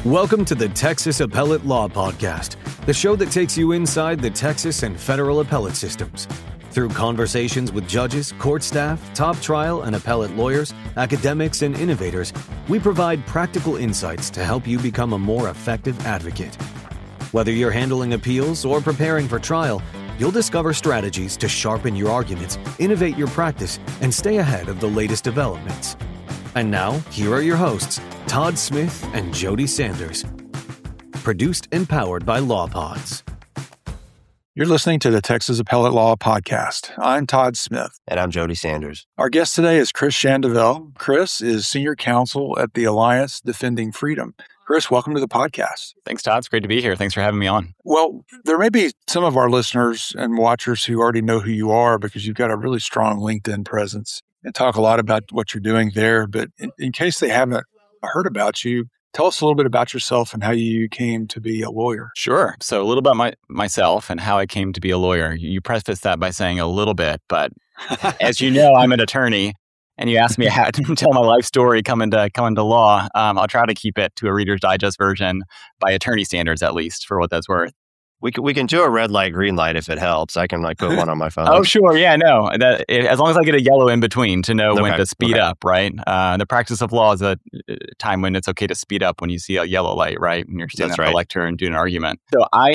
Welcome to the Texas Appellate Law Podcast, the show that takes you inside the Texas and federal appellate systems. Through conversations with judges, court staff, top trial and appellate lawyers, academics, and innovators, we provide practical insights to help you become a more effective advocate. Whether you're handling appeals or preparing for trial, you'll discover strategies to sharpen your arguments, innovate your practice, and stay ahead of the latest developments. And now, here are your hosts, Todd Smith and Jody Sanders. Produced and powered by LawPods. You're listening to the Texas Appellate Law Podcast. I'm Todd Smith. And I'm Jody Sanders. Our guest today is Chris Shandovel. Chris is Senior Counsel at the Alliance Defending Freedom. Chris, welcome to the podcast. Thanks, Todd. It's great to be here. Thanks for having me on. Well, there may be some of our listeners and watchers who already know who you are because you've got a really strong LinkedIn presence and talk a lot about what you're doing there. But in case they haven't heard about you, tell us a little bit about yourself and how you came to be a lawyer. Sure. So a little about myself and how I came to be a lawyer. You prefaced that by saying a little bit, but as you know, I'm an attorney. And you asked me how to tell my life story coming to law. I'll try to keep it to a Reader's Digest version by attorney standards, at least, for what that's worth. We can do a red light, green light if it helps. I can put one on my phone. Oh, sure. Yeah, no. As long as I get a yellow in between to know when to speed up, right? The practice of law is a time when it's okay to speed up when you see a yellow light, right? When you're standing at the lectern doing an argument. So I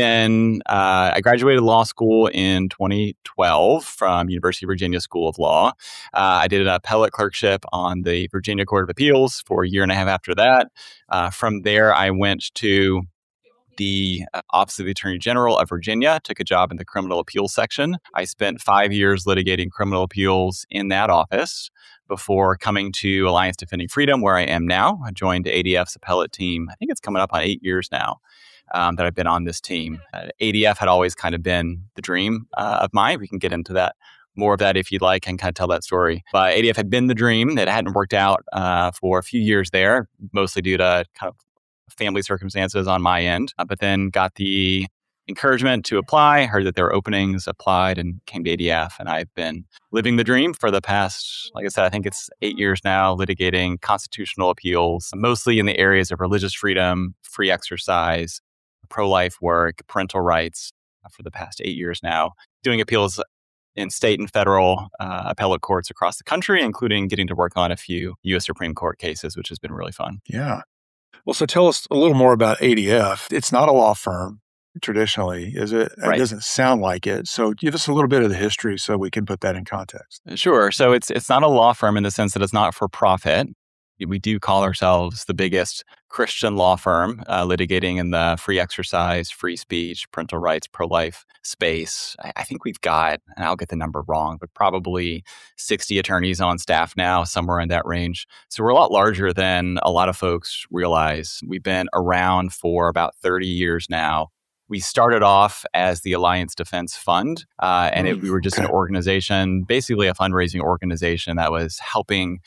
graduated law school in 2012 from University of Virginia School of Law. I did an appellate clerkship on the Virginia Court of Appeals for a year and a half after that. From there, I went to the Office of the Attorney General of Virginia, took a job in the criminal appeals section. I spent 5 years litigating criminal appeals in that office before coming to Alliance Defending Freedom, where I am now. I joined ADF's appellate team. I think it's coming up on 8 years now that I've been on this team. ADF had always kind of been the dream of mine. We can get into that. More of that if you'd like and kind of tell that story. But ADF had been the dream. It hadn't worked out for a few years there, mostly due to kind of family circumstances on my end, but then got the encouragement to apply, heard that there were openings, applied, and came to ADF. And I've been living the dream for the past, like I said, I think it's 8 years now, litigating constitutional appeals, mostly in the areas of religious freedom, free exercise, pro-life work, parental rights for the past 8 years now, doing appeals in state and federal appellate courts across the country, including getting to work on a few U.S. Supreme Court cases, which has been really fun. Yeah. Well, so tell us a little more about ADF. It's not a law firm traditionally, is it? Right. It doesn't sound like it. So give us a little bit of the history so we can put that in context. Sure. So it's not a law firm in the sense that it's not for profit. We do call ourselves the biggest Christian law firm litigating in the free exercise, free speech, parental rights, pro-life space. I think we've got, and I'll get the number wrong, but probably 60 attorneys on staff now, somewhere in that range. So we're a lot larger than a lot of folks realize. We've been around for about 30 years now. We started off as the Alliance Defense Fund, we were just an organization, basically a fundraising organization that was helping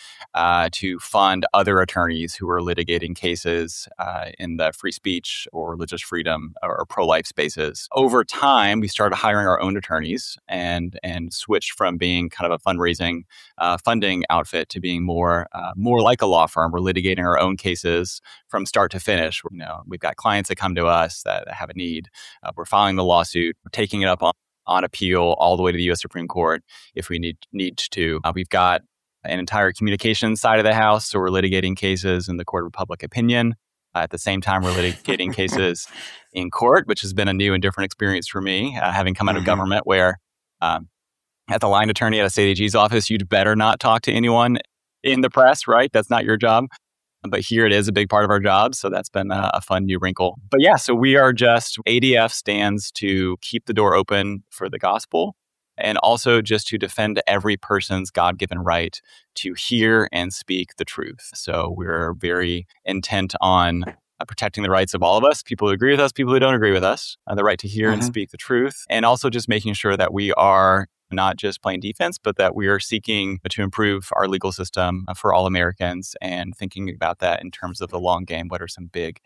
to fund other attorneys who were litigating cases in the free speech or religious freedom or pro-life spaces. Over time, we started hiring our own attorneys and switched from being kind of a fundraising funding outfit to being more like a law firm. We're litigating our own cases from start to finish. We've got clients that come to us that have a need. We're filing the lawsuit, we're taking it up on appeal all the way to the U.S. Supreme Court if we need to. We've got an entire communications side of the house, so we're litigating cases in the Court of Public Opinion. At the same time, we're litigating cases in court, which has been a new and different experience for me, having come out of government where at the line attorney at a state AG's office, you'd better not talk to anyone in the press, right? That's not your job. But here it is a big part of our job. So that's been a fun new wrinkle. But yeah, so we are ADF stands to keep the door open for the gospel and also just to defend every person's God-given right to hear and speak the truth. So we're very intent on protecting the rights of all of us, people who agree with us, people who don't agree with us, the right to hear and speak the truth, and also just making sure that we are not just playing defense, but that we are seeking to improve our legal system for all Americans and thinking about that in terms of the long game. What are some big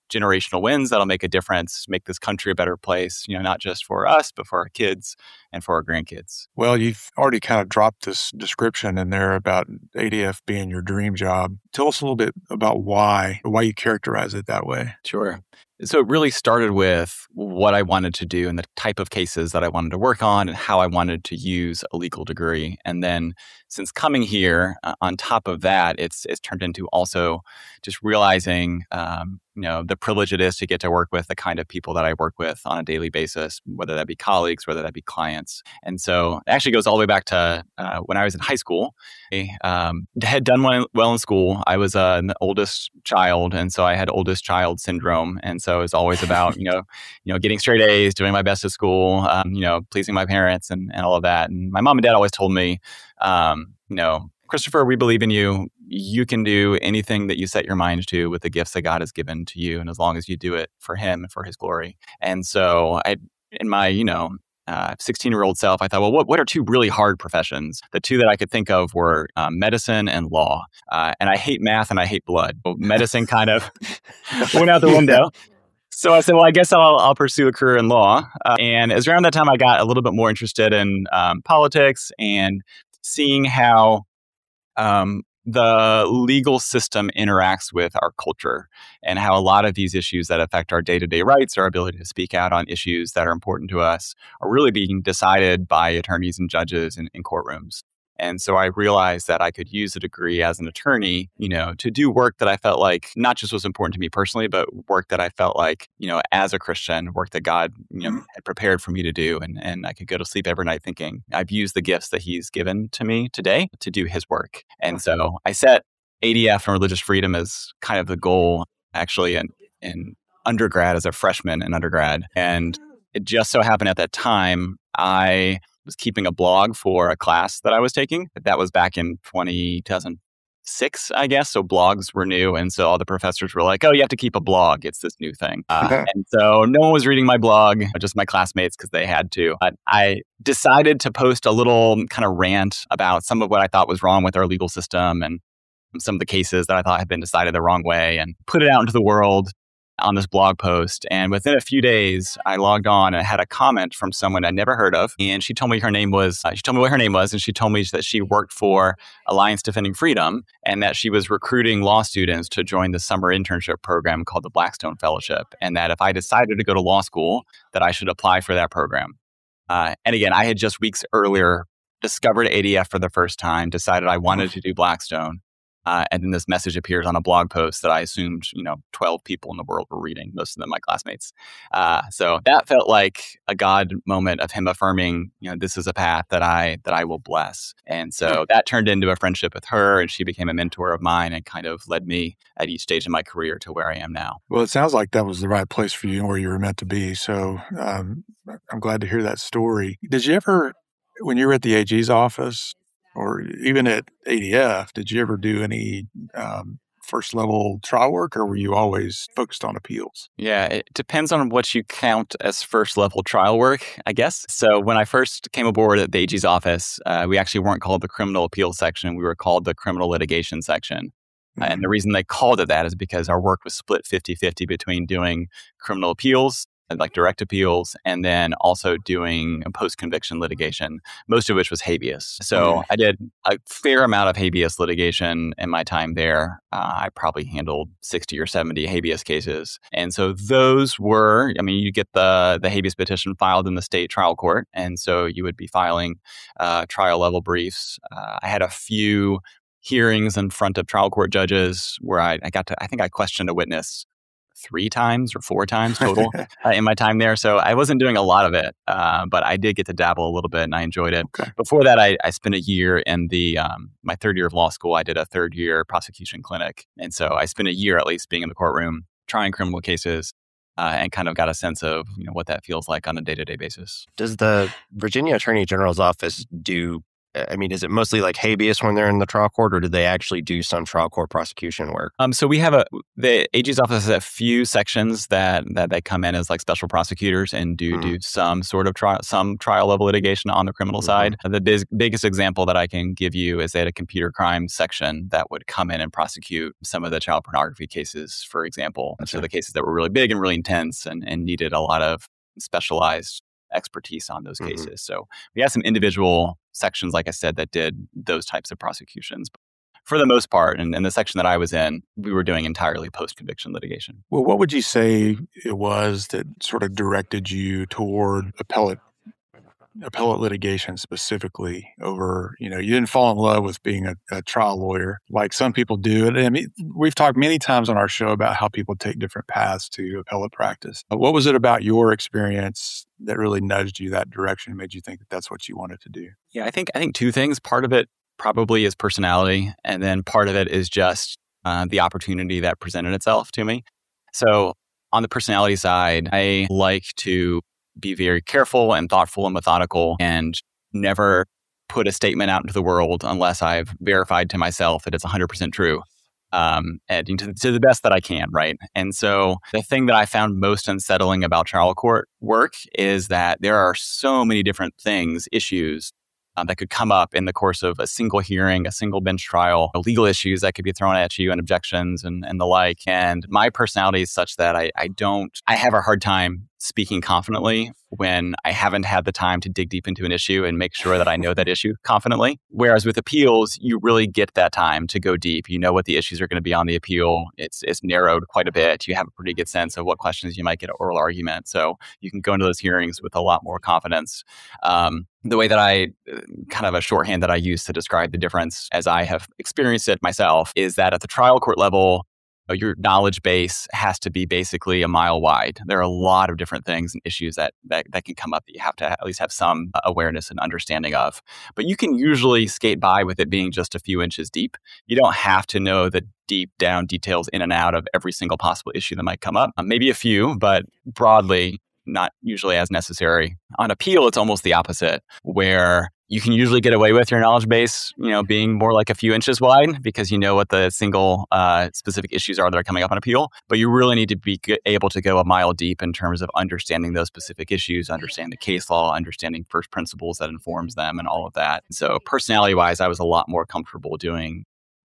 generational wins that'll make a difference, make this country a better place, not just for us, but for our kids and for our grandkids. Well, you've already kind of dropped this description in there about ADF being your dream job. Tell us a little bit about why you characterize it that way. Sure. So it really started with what I wanted to do and the type of cases that I wanted to work on and how I wanted to use a legal degree. And then since coming here, on top of that, it's turned into also just realizing, the privilege it is to get to work with the kind of people that I work with on a daily basis, whether that be colleagues, whether that be clients. And so it actually goes all the way back to when I was in high school. I had done well in school. I was an oldest child, and so I had oldest child syndrome. And so it was always about, getting straight A's, doing my best at school, pleasing my parents and all of that. And my mom and dad always told me, Christopher, we believe in you. You can do anything that you set your mind to with the gifts that God has given to you. And as long as you do it for him and for his glory. And so in my, 16-year-old self, I thought, well, what are two really hard professions? The two that I could think of were medicine and law. And I hate math and I hate blood. Well, medicine kind of went out the window. So I said, well, I guess I'll pursue a career in law. And it was around that time I got a little bit more interested in politics and seeing how the legal system interacts with our culture and how a lot of these issues that affect our day-to-day rights, our ability to speak out on issues that are important to us, are really being decided by attorneys and judges in courtrooms. And so I realized that I could use a degree as an attorney, to do work that I felt like not just was important to me personally, but work that I felt like, as a Christian, work that God, had prepared for me to do. And I could go to sleep every night thinking I've used the gifts that he's given to me today to do his work. And so I set ADF and religious freedom as kind of the goal actually in undergrad as a freshman in undergrad. And it just so happened at that time, I was keeping a blog for a class that I was taking. That was back in 2006, I guess. So blogs were new. And so all the professors were like, oh, you have to keep a blog. It's this new thing. And so no one was reading my blog, just my classmates because they had to. But I decided to post a little kind of rant about some of what I thought was wrong with our legal system and some of the cases that I thought had been decided the wrong way and put it out into the world on this blog post. And within a few days, I logged on and had a comment from someone I'd never heard of. And she told me her name was, she told me what her name was. And she told me that she worked for Alliance Defending Freedom and that she was recruiting law students to join the summer internship program called the Blackstone Fellowship. And that if I decided to go to law school, that I should apply for that program. And again, I had just weeks earlier discovered ADF for the first time, decided I wanted to do Blackstone. And then this message appears on a blog post that I assumed, 12 people in the world were reading, most of them my classmates. So that felt like a God moment of him affirming, this is a path that I will bless. And so that turned into a friendship with her, and she became a mentor of mine and kind of led me at each stage of my career to where I am now. Well, it sounds like that was the right place for you and where you were meant to be. So I'm glad to hear that story. Did you ever, when you were at the AG's office, or even at ADF, did you ever do any first level trial work, or were you always focused on appeals? Yeah, it depends on what you count as first level trial work, I guess. So when I first came aboard at the AG's office, we actually weren't called the criminal appeals section. We were called the criminal litigation section. And the reason they called it that is because our work was split 50-50 between doing criminal appeals, like direct appeals, and then also doing post-conviction litigation, most of which was habeas. So I did a fair amount of habeas litigation in my time there. I probably handled 60 or 70 habeas cases. And so those were, you get the habeas petition filed in the state trial court. And so you would be filing trial level briefs. I had a few hearings in front of trial court judges where I think I questioned a witness 3 times or 4 times total in my time there. So I wasn't doing a lot of it, but I did get to dabble a little bit and I enjoyed it. Okay. Before that, I spent a year in my third year of law school. I did a 3rd year prosecution clinic. And so I spent a year at least being in the courtroom, trying criminal cases, and kind of got a sense of what that feels like on a day-to-day basis. Does the Virginia Attorney General's office do I mean, is it mostly like habeas when they're in the trial court, or do they actually do some trial court prosecution work? So we have the AG's office has a few sections that they come in as like special prosecutors and do some sort of trial level litigation on the criminal side. The biggest example that I can give you is they had a computer crime section that would come in and prosecute some of the child pornography cases, for example. Okay. So the cases that were really big and really intense and needed a lot of specialized expertise on those cases. So we had some individual sections, like I said, that did those types of prosecutions. But for the most part, and the section that I was in, we were doing entirely post-conviction litigation. Well, what would you say it was that sort of directed you toward appellate litigation specifically over, you didn't fall in love with being a trial lawyer like some people do. And I mean, we've talked many times on our show about how people take different paths to appellate practice. What was it about your experience that really nudged you that direction and made you think that that's what you wanted to do? Yeah, I think two things. Part of it probably is personality, and then part of it is just the opportunity that presented itself to me. So on the personality side, I like to be very careful and thoughtful and methodical and never put a statement out into the world unless I've verified to myself that it's 100% true, and to the best that I can, right? And so the thing that I found most unsettling about trial court work is that there are so many different issues that could come up in the course of a single hearing, a single bench trial, legal issues that could be thrown at you and objections and the like. And my personality is such that I have a hard time speaking confidently when I haven't had the time to dig deep into an issue and make sure that I know that issue confidently. Whereas with appeals, you really get that time to go deep. You know what the issues are going to be on the appeal. It's narrowed quite a bit. You have a pretty good sense of what questions you might get at oral argument. So you can go into those hearings with a lot more confidence. The way that kind of a shorthand that I use to describe the difference as I have experienced it myself is that at the trial court level, your knowledge base has to be basically a mile wide. There are a lot of different things and issues that can come up that you have to at least have some awareness and understanding of. But you can usually skate by with it being just a few inches deep. You don't have to know the deep down details in and out of every single possible issue that might come up. Maybe a few, but broadly, not usually as necessary. On appeal, it's almost the opposite, where you can usually get away with your knowledge base, being more like a few inches wide because you know what the single specific issues are that are coming up on appeal. But you really need to be able to go a mile deep in terms of understanding those specific issues, understanding the case law, understanding first principles that informs them and all of that. So personality-wise, I was a lot more comfortable doing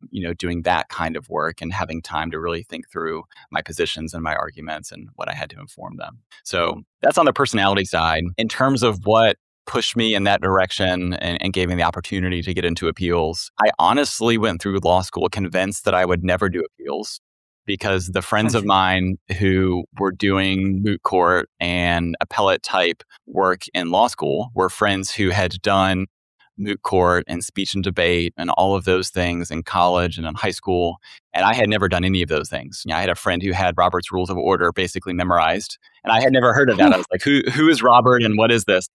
that kind of work and having time to really think through my positions and my arguments and what I had to inform them. So that's on the personality side. In terms of what pushed me in that direction and gave me the opportunity to get into appeals, I honestly went through law school convinced that I would never do appeals because the friends of mine who were doing moot court and appellate type work in law school were friends who had done moot court and speech and debate and all of those things in college and in high school. And I had never done any of those things. I had a friend who had Robert's Rules of Order basically memorized, and I had never heard of that. I was like, who is Robert and what is this?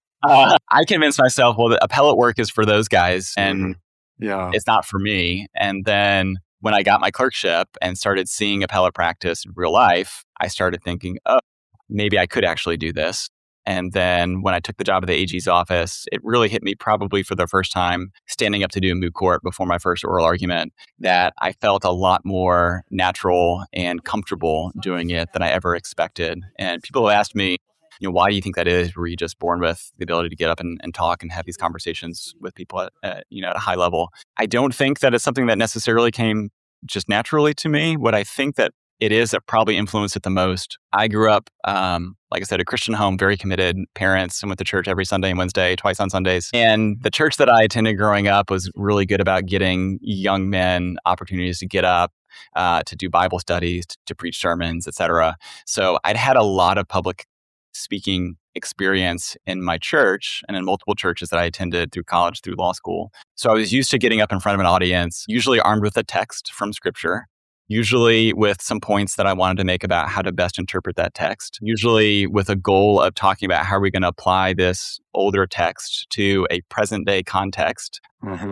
I convinced myself, well, the appellate work is for those guys and it's not for me. And then when I got my clerkship and started seeing appellate practice in real life, I started thinking, oh, maybe I could actually do this. And then when I took the job at the AG's office, it really hit me probably for the first time standing up to do a moot court before my first oral argument that I felt a lot more natural and comfortable doing it than I ever expected. And people have asked me, why do you think that is? Were you just born with the ability to get up and talk and have these conversations with people at a high level? I don't think that it's something that necessarily came just naturally to me. What I think that it is that probably influenced it the most. I grew up, like I said, a Christian home, very committed parents, and went to church every Sunday and Wednesday, twice on Sundays. And the church that I attended growing up was really good about getting young men opportunities to get up, to do Bible studies, to preach sermons, etc. So I'd had a lot of public speaking experience in my church and in multiple churches that I attended through college, through law school. So I was used to getting up in front of an audience, usually armed with a text from scripture, usually with some points that I wanted to make about how to best interpret that text, usually with a goal of talking about how are we going to apply this older text to a present day context,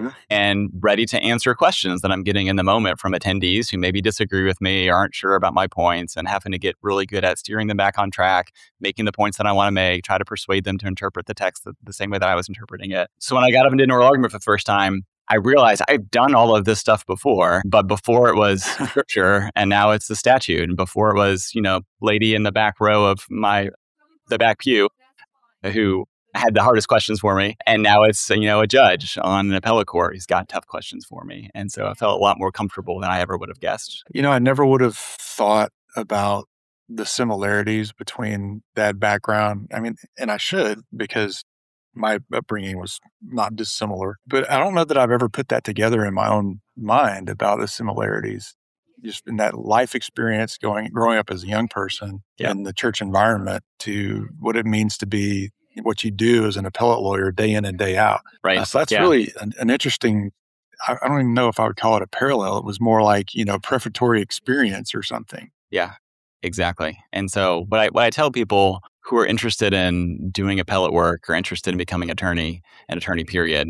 and ready to answer questions that I'm getting in the moment from attendees who maybe disagree with me or aren't sure about my points, and having to get really good at steering them back on track, making the points that I want to make, try to persuade them to interpret the text the same way that I was interpreting it. So when I got up and did an oral argument for the first time, I realized I've done all of this stuff before, but before it was scripture and now it's the statute. And before it was, lady in the back row of the back pew who had the hardest questions for me. And now it's, a judge on an appellate court. He's got tough questions for me. And so I felt a lot more comfortable than I ever would have guessed. I never would have thought about the similarities between that background. I mean, and I should, because my upbringing was not dissimilar. But I don't know that I've ever put that together in my own mind about the similarities. Just in that life experience growing up as a young person in the church environment to what it means to be what you do as an appellate lawyer day in and day out. Right. So that's really an interesting, I don't even know if I would call it a parallel. It was more like, prefatory experience or something. Yeah, exactly. And so what I tell people who are interested in doing appellate work or interested in becoming an attorney period,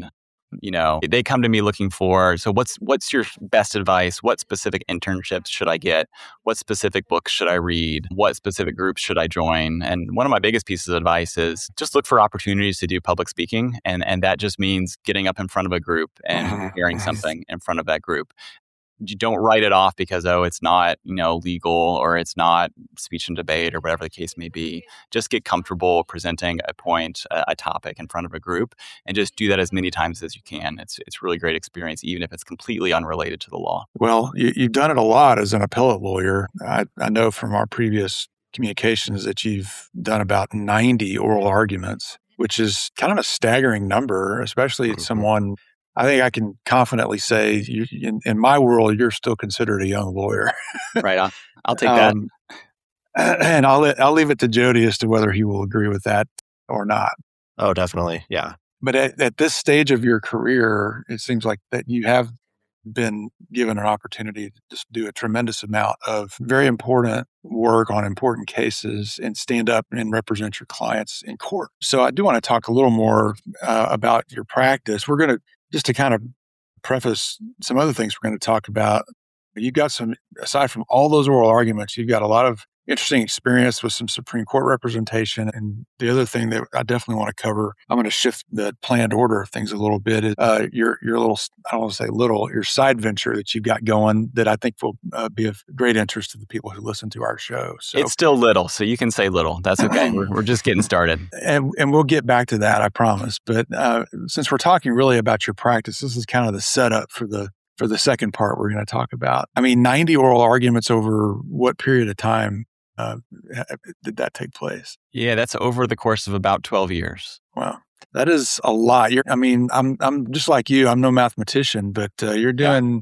they come to me looking for, so what's your best advice? What specific internships should I get? What specific books should I read? What specific groups should I join? And one of my biggest pieces of advice is just look for opportunities to do public speaking. And that just means getting up in front of a group and hearing something in front of that group. You don't write it off because, it's not, legal or it's not speech and debate or whatever the case may be. Just get comfortable presenting a point, a topic in front of a group, and just do that as many times as you can. It's really great experience, even if it's completely unrelated to the law. Well, you've done it a lot as an appellate lawyer. I know from our previous communications that you've done about 90 oral arguments, which is kind of a staggering number, especially someone. I think I can confidently say, in my world, you're still considered a young lawyer. Right. I'll take that. And I'll leave it to Jody as to whether he will agree with that or not. Oh, definitely. Yeah. But at this stage of your career, it seems like that you have been given an opportunity to just do a tremendous amount of very important work on important cases and stand up and represent your clients in court. So I do want to talk a little more about your practice. We're going to, just to kind of preface some other things we're going to talk about, you've got some, aside from all those oral arguments, you've got a lot of interesting experience with some Supreme Court representation. And the other thing that I definitely want to cover, I'm going to shift the planned order of things a little bit, is your little, I don't want to say little, your side venture that you've got going that I think will be of great interest to the people who listen to our show. So it's still little, so you can say little. That's okay. We're just getting started. And we'll get back to that, I promise. But since we're talking really about your practice, this is kind of the setup for the second part we're going to talk about. I mean, 90 oral arguments over what period of time did that take place? Yeah, that's over the course of about 12 years. Wow. That is a lot. I'm just like you. I'm no mathematician, but you're doing,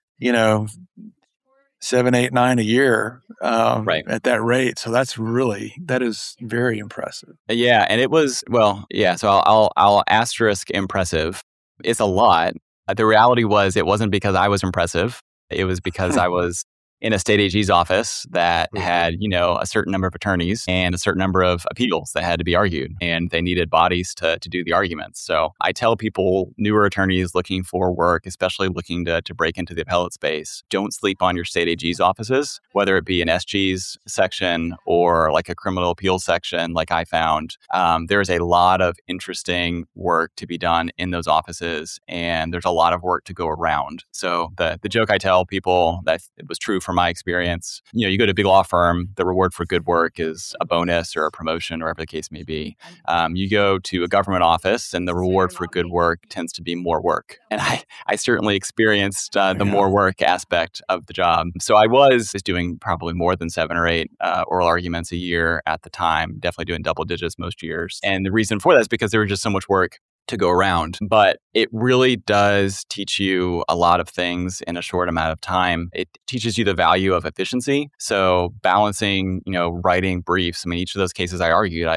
7, 8, 9 a year right. at that rate. So that is very impressive. Yeah. And it was, so I'll asterisk impressive. It's a lot. The reality was it wasn't because I was impressive. It was because I was in a state AG's office that had, a certain number of attorneys and a certain number of appeals that had to be argued, and they needed bodies to do the arguments. So I tell people, newer attorneys looking for work, especially looking to break into the appellate space, don't sleep on your state AG's offices, whether it be an SG's section or like a criminal appeals section like I found. There's a lot of interesting work to be done in those offices, and there's a lot of work to go around. So the joke I tell people, that it was true from my experience, you go to a big law firm, the reward for good work is a bonus or a promotion or whatever the case may be. You go to a government office and the reward for good work tends to be more work. And I certainly experienced the more work aspect of the job. So I was doing probably more than 7 or 8 oral arguments a year at the time, definitely doing double digits most years. And the reason for that is because there was just so much work to go around. But it really does teach you a lot of things in a short amount of time. It teaches you the value of efficiency. So balancing, writing briefs. I mean, each of those cases I argued, I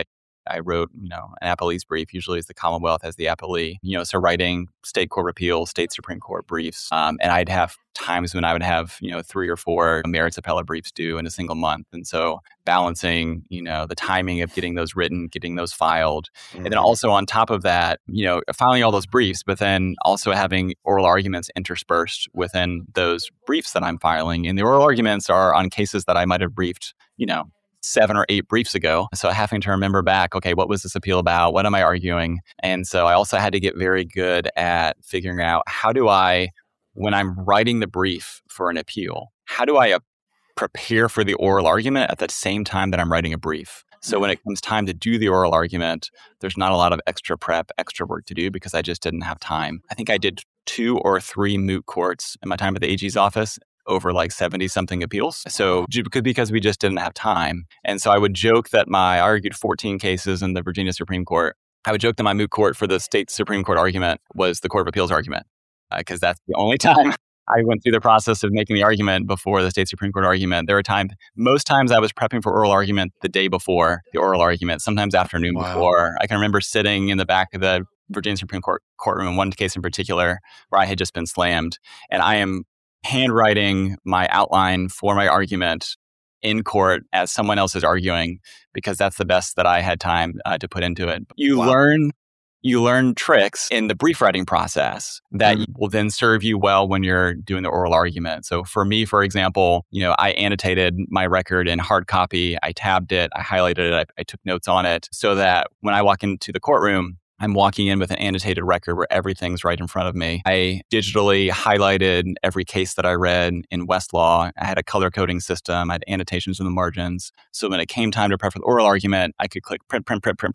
I wrote, an appellee's brief. Usually it's the Commonwealth as the appellee. So writing state court of appeals, state Supreme Court briefs. And I'd have times when I would have, 3 or 4 merits appellate briefs due in a single month. And so balancing, the timing of getting those written, getting those filed. And then also on top of that, filing all those briefs, but then also having oral arguments interspersed within those briefs that I'm filing. And the oral arguments are on cases that I might have briefed, 7 or 8 briefs ago. So having to remember back, okay, what was this appeal about? What am I arguing? And so I also had to get very good at figuring out how do I, when I'm writing the brief for an appeal, how do I prepare for the oral argument at the same time that I'm writing a brief? So when it comes time to do the oral argument, there's not a lot of extra prep, extra work to do because I just didn't have time. I think I did 2 or 3 moot courts in my time at the AG's office over like 70 something appeals. So because we just didn't have time. And so I would joke that I argued 14 cases in the Virginia Supreme Court. I would joke that my moot court for the state Supreme Court argument was the Court of Appeals argument because that's the only time I went through the process of making the argument before the state Supreme Court argument. There were most times I was prepping for oral argument the day before the oral argument, sometimes afternoon before. I can remember sitting in the back of the Virginia Supreme Court courtroom in one case in particular where I had just been slammed. And I am handwriting my outline for my argument in court as someone else is arguing because that's the best that I had time to put into it. You learn tricks in the brief writing process that will then serve you well when you're doing the oral argument. So for me, for example, I annotated my record in hard copy. I tabbed it, I highlighted it, I took notes on it so that when I walk into the courtroom, I'm walking in with an annotated record where everything's right in front of me. I digitally highlighted every case that I read in Westlaw. I had a color coding system. I had annotations in the margins. So when it came time to prep for the oral argument, I could click print.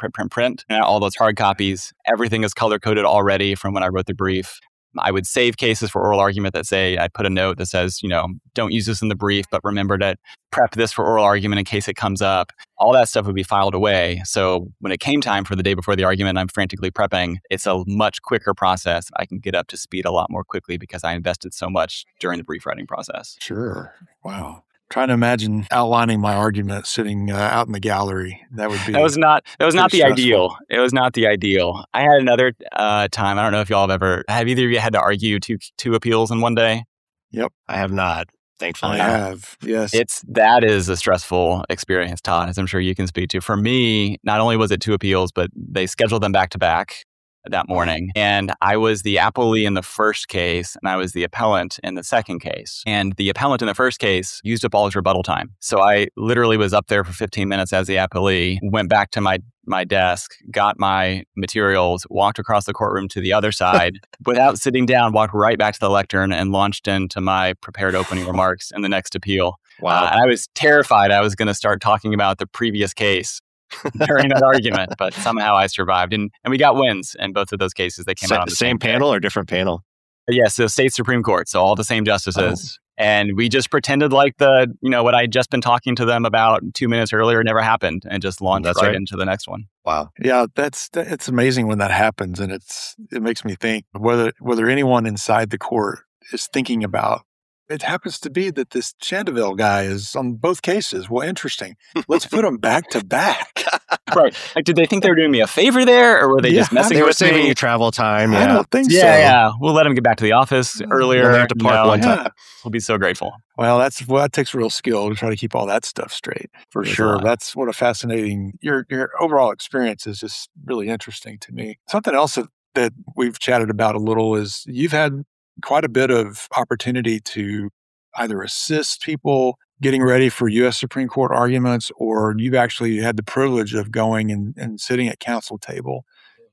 And all those hard copies, everything is color coded already from when I wrote the brief. I would save cases for oral argument that say, I put a note that says, don't use this in the brief, but remember to prep this for oral argument in case it comes up. All that stuff would be filed away. So when it came time for the day before the argument, I'm frantically prepping. It's a much quicker process. I can get up to speed a lot more quickly because I invested so much during the brief writing process. Sure. Wow. Trying to imagine outlining my argument sitting out in the gallery. That would be. That was not the stressful. ideal. It was not the ideal. I had another time. I don't know if y'all have either of you had to argue two appeals in one day? Yep. I have not, thankfully. I have. Yes. That is a stressful experience, Todd, as I'm sure you can speak to. For me, not only was it 2 appeals, but they scheduled them back to back that morning. And I was the appellee in the first case, and I was the appellant in the second case. And the appellant in the first case used up all his rebuttal time. So I literally was up there for 15 minutes as the appellee, went back to my desk, got my materials, walked across the courtroom to the other side, without sitting down, walked right back to the lectern and launched into my prepared opening remarks in the next appeal. Wow. I was terrified I was going to start talking about the previous case during that argument, but somehow I survived. And we got wins in both of those cases. They came out on the same panel or different panel? Yes, so state Supreme Court, so all the same justices. And we just pretended like what I'd just been talking to them about 2 minutes earlier never happened and just launched right into the next one. Wow. Yeah, it's amazing when that happens. And it makes me think whether anyone inside the court is thinking about, it happens to be that this Chandeville guy is on both cases. Well, interesting. Let's put them back to back. Right. Like, did they think they were doing me a favor there, or were they just messing with me? They were saving you travel time. I don't think so. Yeah. We'll let them get back to the office earlier. We'll have to park one time. We'll be so grateful. Well, that takes real skill to try to keep all that stuff straight. For sure. That's what a fascinating, your overall experience is just really interesting to me. Something else that we've chatted about a little is you've had quite a bit of opportunity to either assist people getting ready for U.S. Supreme Court arguments, or you've actually had the privilege of going and sitting at counsel table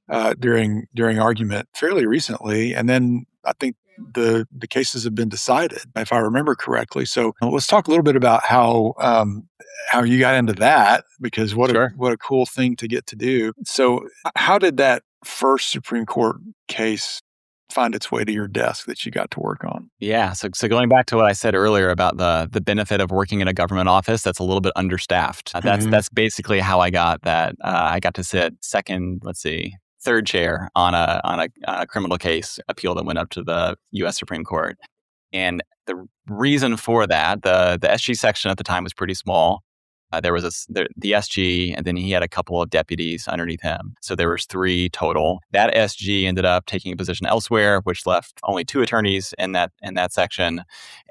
during argument fairly recently. And then I think the cases have been decided, if I remember correctly. So let's talk a little bit about how you got into that, because what a cool thing to get to do. So how did that first Supreme Court case find its way to your desk that you got to work on? Yeah. So going back to what I said earlier about the benefit of working in a government office that's a little bit understaffed. That's basically how I got that. I got to sit third chair on a criminal case appeal that went up to the U.S. Supreme Court. And the reason for that, the SG section at the time was pretty small. There was the SG, and then he had a couple of deputies underneath him. So there was 3 total. That SG ended up taking a position elsewhere, which left only 2 attorneys in that section.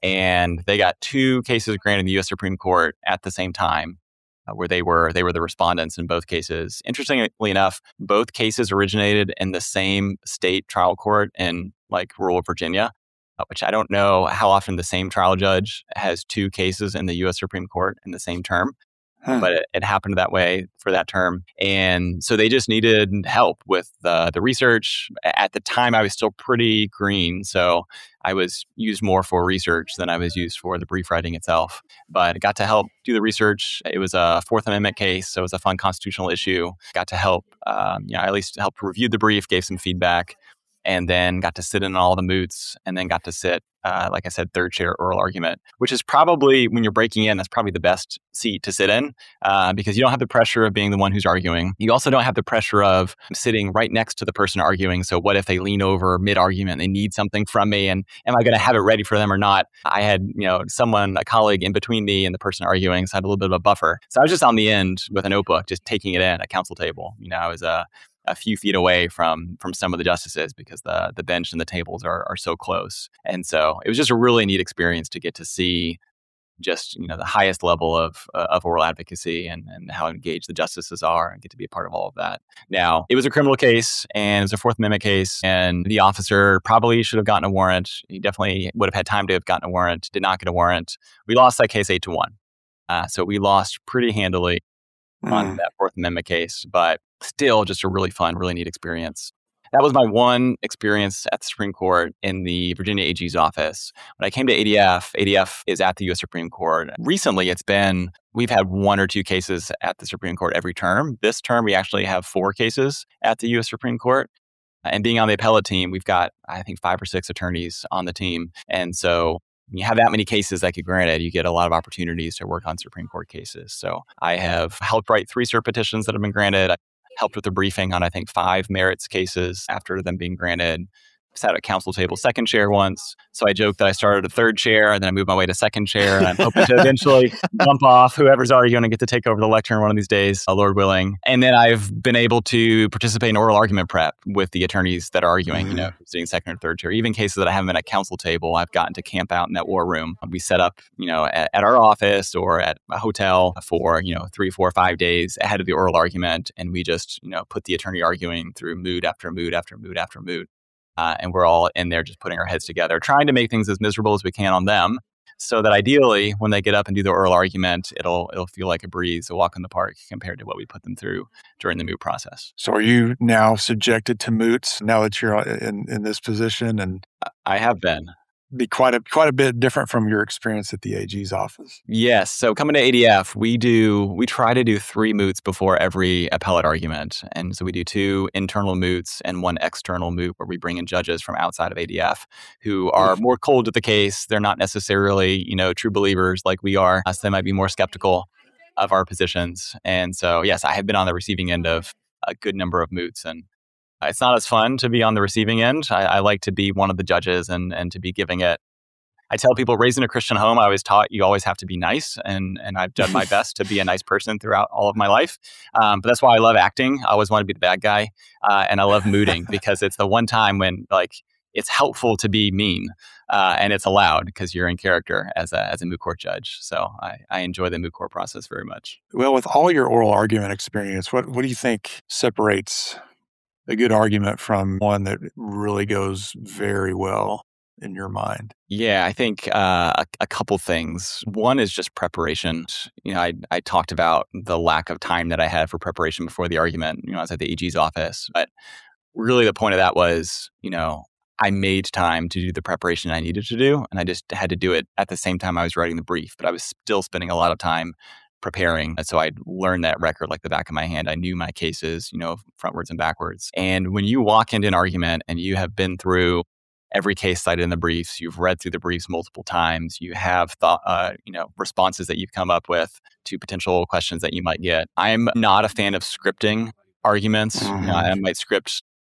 And they got 2 cases granted in the U.S. Supreme Court at the same time, where they were the respondents in both cases. Interestingly enough, both cases originated in the same state trial court in rural Virginia, which I don't know how often the same trial judge has 2 cases in the U.S. Supreme Court in the same term. But it happened that way for that term. And so they just needed help with the research. At the time, I was still pretty green. So I was used more for research than I was used for the brief writing itself. But I got to help do the research. It was a Fourth Amendment case, so it was a fun constitutional issue. Got to help, I at least helped review the brief, gave some feedback, and then got to sit in all the moots, and then got to sit, like I said, third chair oral argument, which is probably, when you're breaking in, that's probably the best seat to sit in, because you don't have the pressure of being the one who's arguing. You also don't have the pressure of sitting right next to the person arguing. So what if they lean over mid-argument and they need something from me, and am I going to have it ready for them or not? I had, a colleague in between me and the person arguing, so I had a little bit of a buffer. So I was just on the end with a notebook, just taking it in at counsel table. I was a few feet away from some of the justices, because the bench and the tables are so close. And so it was just a really neat experience to get to see just, the highest level of oral advocacy and how engaged the justices are, and get to be a part of all of that. Now, it was a criminal case, and it was a Fourth Amendment case, and the officer probably should have gotten a warrant. He definitely would have had time to have gotten a warrant, did not get a warrant. We lost that case 8-1. So we lost pretty handily on that Fourth Amendment case, but still just a really fun, really neat experience. That was my one experience at the Supreme Court in the Virginia AG's office. When I came to ADF is at the U.S. Supreme Court. Recently, we've had 1 or 2 cases at the Supreme Court every term. This term, we actually have 4 cases at the U.S. Supreme Court. And being on the appellate team, we've got, I think, 5 or 6 attorneys on the team. And so when you have that many cases that get granted, you get a lot of opportunities to work on Supreme Court cases. So I have helped write 3 cert petitions that have been granted. I helped with the briefing on, I think, 5 merits cases after them being granted. Sat at counsel table second chair once. So I joked that I started a third chair, and then I moved my way to second chair. And I'm hoping to eventually bump off whoever's arguing and get to take over the lectern one of these days, Lord willing. And then I've been able to participate in oral argument prep with the attorneys that are arguing, sitting second or third chair. Even cases that I haven't been at counsel table, I've gotten to camp out in that war room. We set up, at our office or at a hotel for, 3, 4, 5 days ahead of the oral argument. And we just, put the attorney arguing through mood after mood after mood after mood. And we're all in there just putting our heads together, trying to make things as miserable as we can on them, so that ideally, when they get up and do the oral argument, it'll feel like a breeze, a walk in the park, compared to what we put them through during the moot process. So are you now subjected to moots now that you're in this position? And I have been. Be quite a bit different from your experience at the AG's office. Yes. So coming to ADF, we try to do 3 moots before every appellate argument. And so we do 2 internal moots and 1 external moot, where we bring in judges from outside of ADF who are more cold to the case. They're not necessarily, true believers like we are. So they might be more skeptical of our positions. And so, yes, I have been on the receiving end of a good number of moots, and it's not as fun to be on the receiving end. I like to be one of the judges and to be giving it. I tell people, raised in a Christian home, I was taught you always have to be nice. And I've done my best to be a nice person throughout all of my life. But that's why I love acting. I always want to be the bad guy. And I love mooting because it's the one time when it's helpful to be mean. And it's allowed because you're in character as a moot court judge. So I enjoy the moot court process very much. Well, with all your oral argument experience, what do you think separates a good argument from one that really goes very well in your mind? Yeah, I think a couple things. One is just preparation. I talked about the lack of time that I had for preparation before the argument. I was at the AG's office, but really the point of that was, I made time to do the preparation I needed to do, and I just had to do it at the same time I was writing the brief. But I was still spending a lot of time preparing. And so I'd learned that record like the back of my hand. I knew my cases, frontwards and backwards. And when you walk into an argument and you have been through every case cited in the briefs, you've read through the briefs multiple times, you have thought, responses that you've come up with to potential questions that you might get. I'm not a fan of scripting arguments. I might script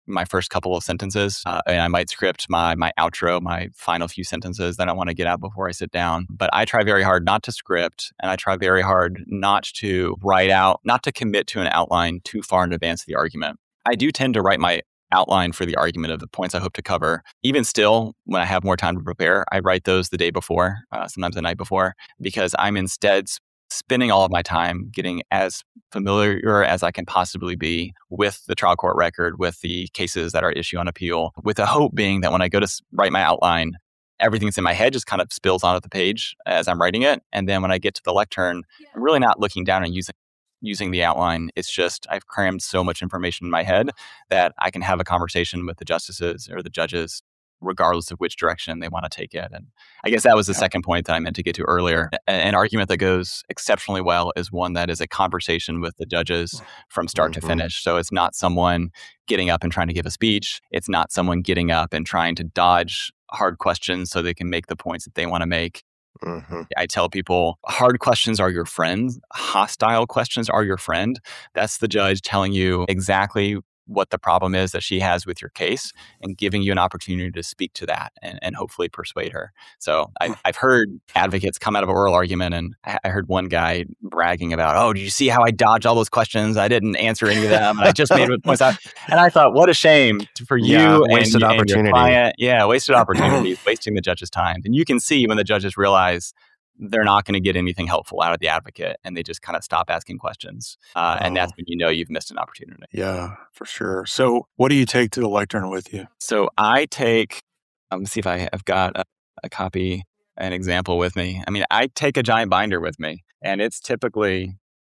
my first couple of sentences, and I might script my outro, my final few sentences that I want to get out before I sit down. But I try very hard not to script, and I try very hard not to write out, not to commit to an outline too far in advance of the argument. I do tend to write my outline for the argument of the points I hope to cover. Even still, when I have more time to prepare, I write those the day before, sometimes the night before, because I'm instead spending all of my time getting as familiar as I can possibly be with the trial court record, with the cases that are issued on appeal, with the hope being that when I go to write my outline, everything that's in my head just kind of spills onto the page as I'm writing it. And then when I get to the lectern, I'm really not looking down and using the outline. It's just I've crammed so much information in my head that I can have a conversation with the justices or the judges regardless of which direction they want to take it. And I guess that was the second point that I meant to get to earlier. An argument that goes exceptionally well is one that is a conversation with the judges from start to finish. So it's not someone getting up and trying to give a speech. It's not someone getting up and trying to dodge hard questions so they can make the points that they want to make. I tell people hard questions are your friend. Hostile questions are your friend. That's the judge telling you exactly what the problem is that she has with your case and giving you an opportunity to speak to that and hopefully persuade her. So I've heard advocates come out of an oral argument, and I heard one guy bragging about, oh, did you see how I dodged all those questions? I didn't answer any of them. And I just made points out. And I thought, what a shame for you wasted and opportunity. your client. Yeah, wasted opportunities, wasting the judge's time. And you can see when the judges realize they're not going to get anything helpful out of the advocate, and they just kind of stop asking questions. And that's when you know you've missed an opportunity. Yeah, for sure. So what do you take to the lectern with you? So I take, let's see if I've got a copy, an example with me. I mean, I take a giant binder with me, and it's typically,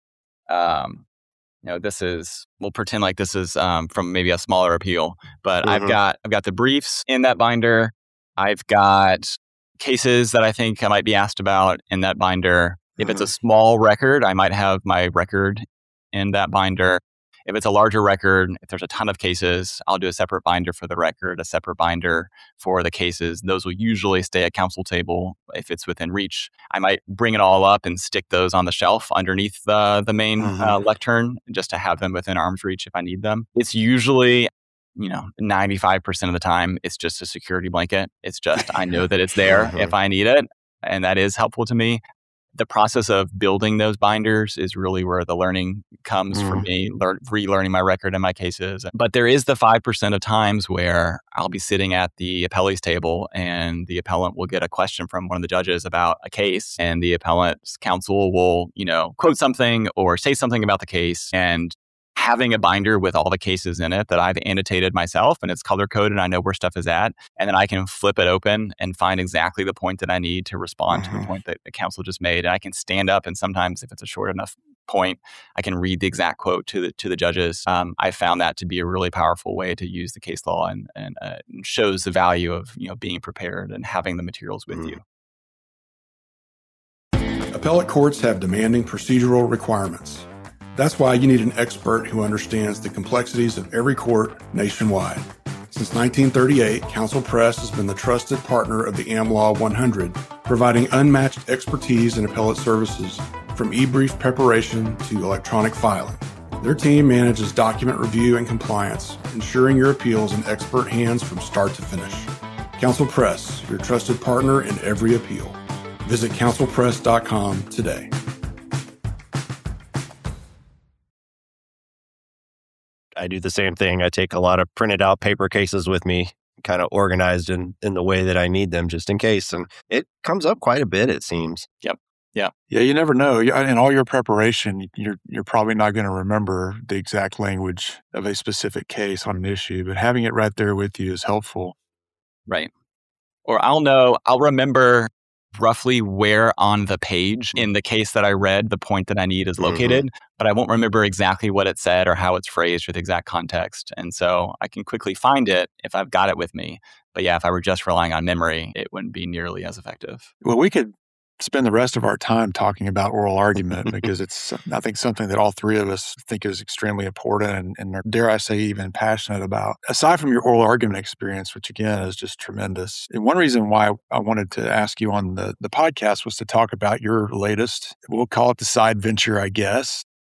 this is, we'll pretend like this is from maybe a smaller appeal, but I've got the briefs in that binder. I've got cases that I think I might be asked about in that binder. If it's a small record, I might have my record in that binder. If it's a larger record, if there's a ton of cases, I'll do a separate binder for the record, a separate binder for the cases. Those will usually stay at counsel table if it's within reach. I might bring it all up and stick those on the shelf underneath the main lectern just to have them within arm's reach if I need them. It's usually 95% of the time, it's just a security blanket. It's just, I know that it's there if I need it. And that is helpful to me. The process of building those binders is really where the learning comes for me, relearning my record and my cases. But there is the 5% of times where I'll be sitting at the appellee's table and the appellant will get a question from one of the judges about a case, and the appellant's counsel will, quote something or say something about the case, and having a binder with all the cases in it that I've annotated myself and it's color coded and I know where stuff is at, and then I can flip it open and find exactly the point that I need to respond to the point that the counsel just made. And I can stand up, and sometimes if it's a short enough point, I can read the exact quote to the judges. I found that to be a really powerful way to use the case law and shows the value of being prepared and having the materials with you. Appellate courts have demanding procedural requirements. That's why you need an expert who understands the complexities of every court nationwide. Since 1938, Counsel Press has been the trusted partner of the AmLaw 100, providing unmatched expertise in appellate services, from e-brief preparation to electronic filing. Their team manages document review and compliance, ensuring your appeals in expert hands from start to finish. Counsel Press, your trusted partner in every appeal. Visit counselpress.com today. I do the same thing. I take a lot of printed out paper cases with me, kind of organized in the way that I need them just in case. And it comes up quite a bit, it seems. Yep. Yeah. Yeah, you never know. In all your preparation, you're probably not going to remember the exact language of a specific case on an issue, but having it right there with you is helpful. Right. Or I'll remember roughly where on the page in the case that I read the point that I need is located, but I won't remember exactly what it said or how it's phrased or the exact context. And so I can quickly find it if I've got it with me. But yeah, if I were just relying on memory, it wouldn't be nearly as effective. Well, we could spend the rest of our time talking about oral argument because it's, I think, something that all three of us think is extremely important and are, dare I say, even passionate about. Aside from your oral argument experience, which again is just tremendous. And one reason why I wanted to ask you on the podcast was to talk about your latest, we'll call it the side venture, I guess,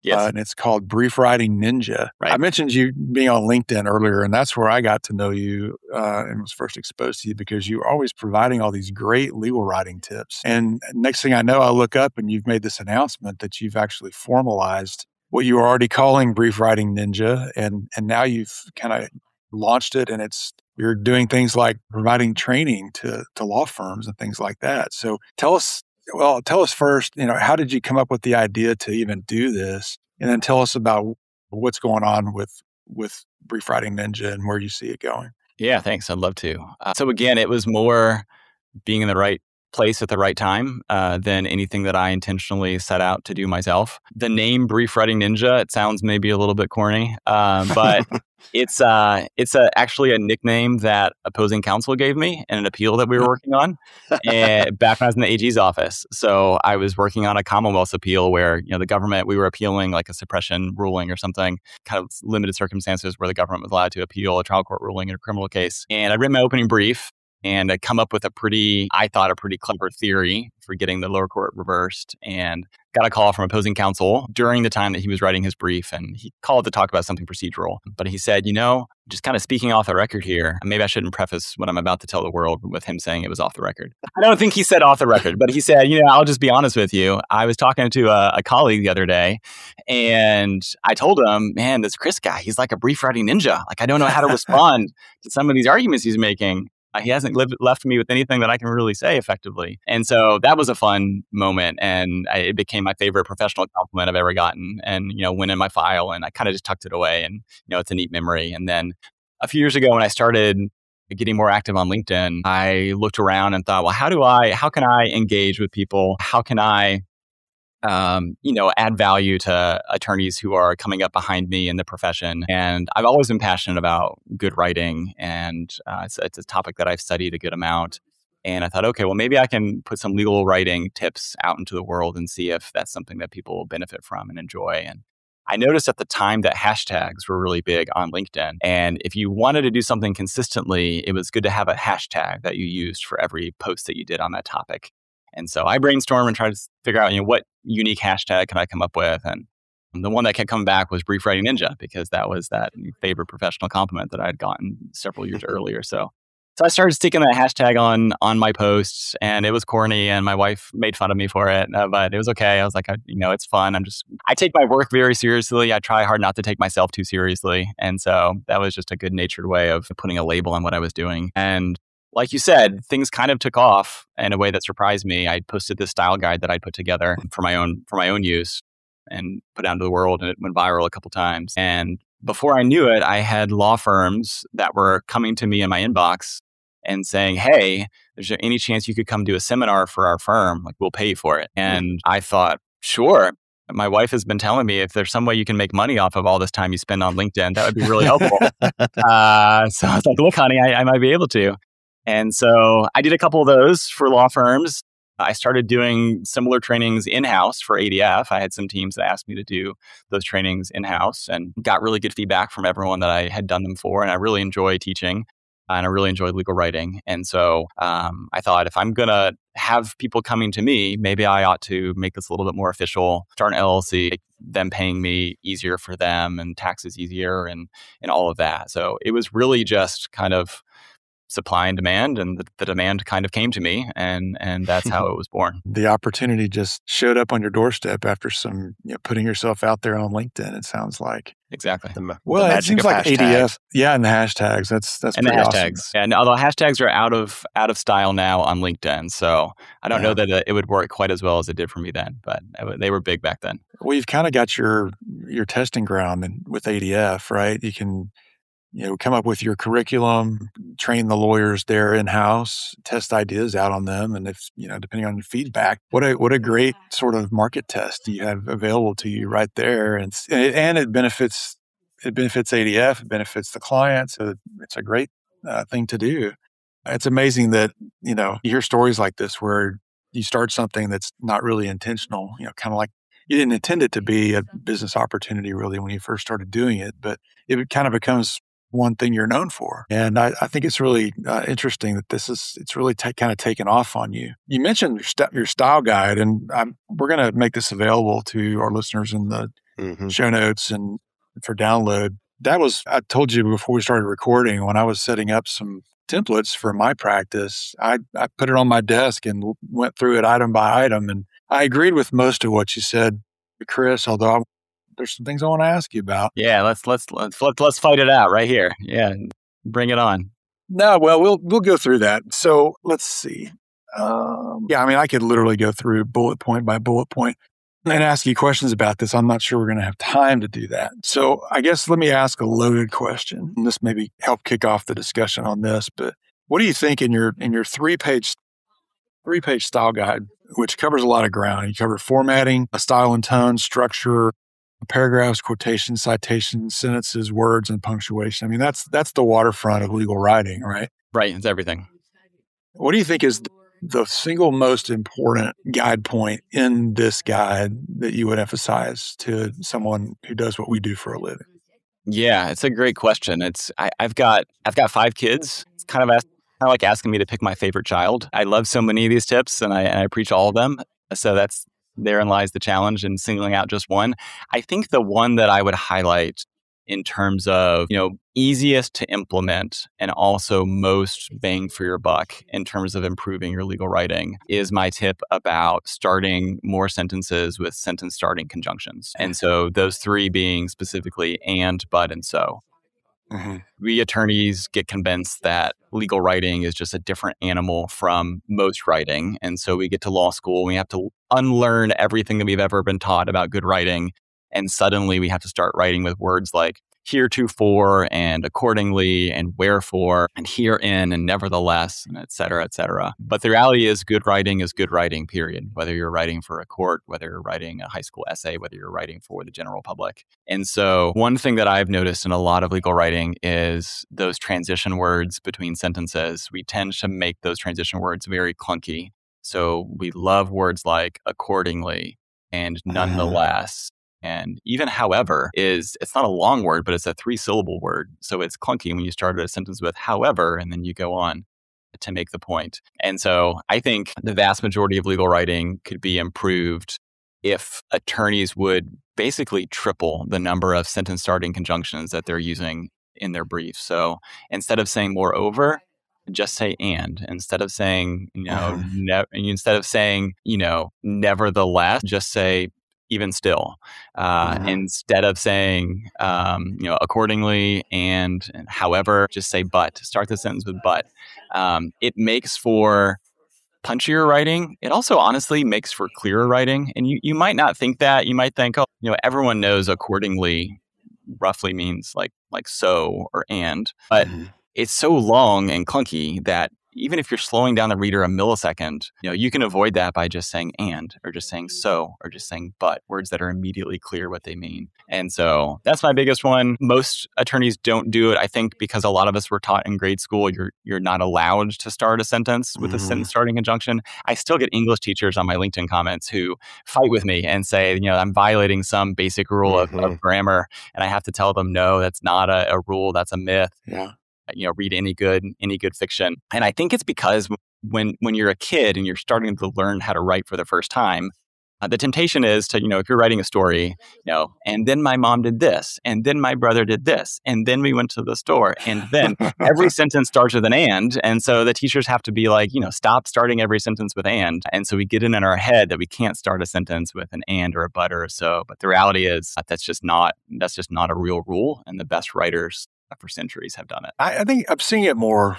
Yes. and it's called Brief Writing Ninja. Right. I mentioned you being on LinkedIn earlier, and that's where I got to know you and was first exposed to you because you were always providing all these great legal writing tips. And next thing I know, I look up and you've made this announcement that you've actually formalized what you were already calling Brief Writing Ninja, and now you've kind of launched it, and you're doing things like providing training to law firms and things like that. So tell us first, how did you come up with the idea to even do this? And then tell us about what's going on with Brief Writing Ninja and where you see it going. Yeah, thanks. I'd love to. So again, it was more being in the right place at the right time than anything that I intentionally set out to do myself. The name Brief Writing Ninja, it sounds maybe a little bit corny, but it's actually a nickname that opposing counsel gave me in an appeal that we were working on back when I was in the AG's office. So I was working on a Commonwealth appeal where the government, we were appealing like a suppression ruling or something, kind of limited circumstances where the government was allowed to appeal a trial court ruling in a criminal case. And I read my opening brief, and I come up with a pretty clever theory for getting the lower court reversed, and got a call from opposing counsel during the time that he was writing his brief. And he called to talk about something procedural. But he said, just kind of speaking off the record here, maybe I shouldn't preface what I'm about to tell the world with him saying it was off the record. I don't think he said off the record, but he said, I'll just be honest with you. I was talking to a colleague the other day, and I told him, man, this Chris guy, he's like a brief writing ninja. Like, I don't know how to respond to some of these arguments he's making. He hasn't left me with anything that I can really say effectively. And so that was a fun moment. And it became my favorite professional compliment I've ever gotten, and, went in my file, and I kind of just tucked it away, and, it's a neat memory. And then a few years ago when I started getting more active on LinkedIn, I looked around and thought, well, how can I engage with people? How can I add value to attorneys who are coming up behind me in the profession? And I've always been passionate about good writing, and it's a topic that I've studied a good amount. And I thought, okay, well, maybe I can put some legal writing tips out into the world and see if that's something that people benefit from and enjoy. And I noticed at the time that hashtags were really big on LinkedIn. And if you wanted to do something consistently, it was good to have a hashtag that you used for every post that you did on that topic. And so I brainstormed and tried to figure out, what unique hashtag can I come up with? And the one that kept coming back was Brief Writing Ninja, because that was that favorite professional compliment that I had gotten several years earlier. So I started sticking that hashtag on my posts, and it was corny, and my wife made fun of me for it, but it was okay. I was like, it's fun. I take my work very seriously. I try hard not to take myself too seriously. And so that was just a good natured way of putting a label on what I was doing. And like you said, things kind of took off in a way that surprised me. I posted this style guide that I put together for my own use and put out into the world, and it went viral a couple times. And before I knew it, I had law firms that were coming to me in my inbox and saying, hey, is there any chance you could come do a seminar for our firm? Like, we'll pay you for it. And I thought, sure. My wife has been telling me if there's some way you can make money off of all this time you spend on LinkedIn, that would be really helpful. So I was like, look, honey, I might be able to. And so I did a couple of those for law firms. I started doing similar trainings in-house for ADF. I had some teams that asked me to do those trainings in-house, and got really good feedback from everyone that I had done them for. And I really enjoy teaching, and I really enjoy legal writing. And so I thought, if I'm going to have people coming to me, maybe I ought to make this a little bit more official, start an LLC, make them paying me easier for them, and taxes easier, and all of that. So it was really just kind of supply and demand, and the demand kind of came to me, and that's how it was born. The opportunity just showed up on your doorstep after some putting yourself out there on LinkedIn, it sounds like. Exactly. Well, it seems like ADF. Yeah, and the hashtags. That's and pretty the hashtags. awesome. And although hashtags are out of style now on LinkedIn, so I don't know that it would work quite as well as it did for me then, but they were big back then. Well, you've kind of got your testing ground with ADF, right? You can come up with your curriculum, train the lawyers there in-house, test ideas out on them. And if, depending on your feedback, what a great sort of market test you have available to you right there. And it benefits ADF, it benefits the client. So it's a great thing to do. It's amazing that, you hear stories like this where you start something that's not really intentional, kind of like you didn't intend it to be a business opportunity really when you first started doing it, but it kind of becomes one thing you're known for. And I think it's really interesting that it's really kind of taken off on you. You mentioned your style guide, and we're going to make this available to our listeners in the show notes and for download. That was, I told you before we started recording, when I was setting up some templates for my practice, I put it on my desk and went through it item by item. And I agreed with most of what you said, Chris, although there's some things I want to ask you about. Yeah, let's fight it out right here. Yeah, bring it on. No, well, we'll go through that. So let's see. I could literally go through bullet point by bullet point and ask you questions about this. I'm not sure we're going to have time to do that. So I guess let me ask a loaded question. And this maybe help kick off the discussion on this. But what do you think in your 3-page style guide, which covers a lot of ground? You cover formatting, style and tone, structure, paragraphs, quotations, citations, sentences, words, and punctuation. I mean, that's the waterfront of legal writing, right? Right. It's everything. What do you think is the single most important guide point in this guide that you would emphasize to someone who does what we do for a living? Yeah, it's a great question. I've got 5 kids. It's kind of like asking me to pick my favorite child. I love so many of these tips, and I preach all of them. So therein lies the challenge in singling out just one. I think the one that I would highlight in terms of, easiest to implement and also most bang for your buck in terms of improving your legal writing is my tip about starting more sentences with sentence starting conjunctions. And so those 3 being specifically and, but, and so. Mm-hmm. We attorneys get convinced that legal writing is just a different animal from most writing. And so we get to law school, we have to unlearn everything that we've ever been taught about good writing. And suddenly we have to start writing with words like heretofore and accordingly and wherefore and herein and nevertheless, and et cetera, et cetera. But the reality is good writing, period. Whether you're writing for a court, whether you're writing a high school essay, whether you're writing for the general public. And so one thing that I've noticed in a lot of legal writing is those transition words between sentences. We tend to make those transition words very clunky. So we love words like accordingly and nonetheless. And even however it's not a long word, but it's a 3-syllable word. So it's clunky when you start a sentence with however, and then you go on to make the point. And so I think the vast majority of legal writing could be improved if attorneys would basically triple the number of sentence starting conjunctions that they're using in their brief. So instead of saying moreover, just say and. Instead of saying, instead of saying, nevertheless, just say even still. Instead of saying, accordingly and however, just say but. Start the sentence with but. It makes for punchier writing. It also honestly makes for clearer writing. And you might not think that. You might think, everyone knows accordingly roughly means like so or and. But it's so long and clunky that even if you're slowing down the reader a millisecond, you can avoid that by just saying and, or just saying so, or just saying but, words that are immediately clear what they mean. And so that's my biggest one. Most attorneys don't do it, I think, because a lot of us were taught in grade school, you're not allowed to start a sentence with a sentence starting conjunction. I still get English teachers on my LinkedIn comments who fight with me and say, I'm violating some basic rule of grammar. And I have to tell them, no, that's not a rule, that's a myth. Yeah. Read any good fiction. And I think it's because when you're a kid and you're starting to learn how to write for the first time, the temptation is to, if you're writing a story, and then my mom did this, and then my brother did this, and then we went to the store, and then every sentence starts with an and. And so the teachers have to be like, stop starting every sentence with and. And so we get in our head that we can't start a sentence with an and or a but or a so. But the reality is that's just not a real rule. And the best writers for centuries have done it. I think I'm seeing it more,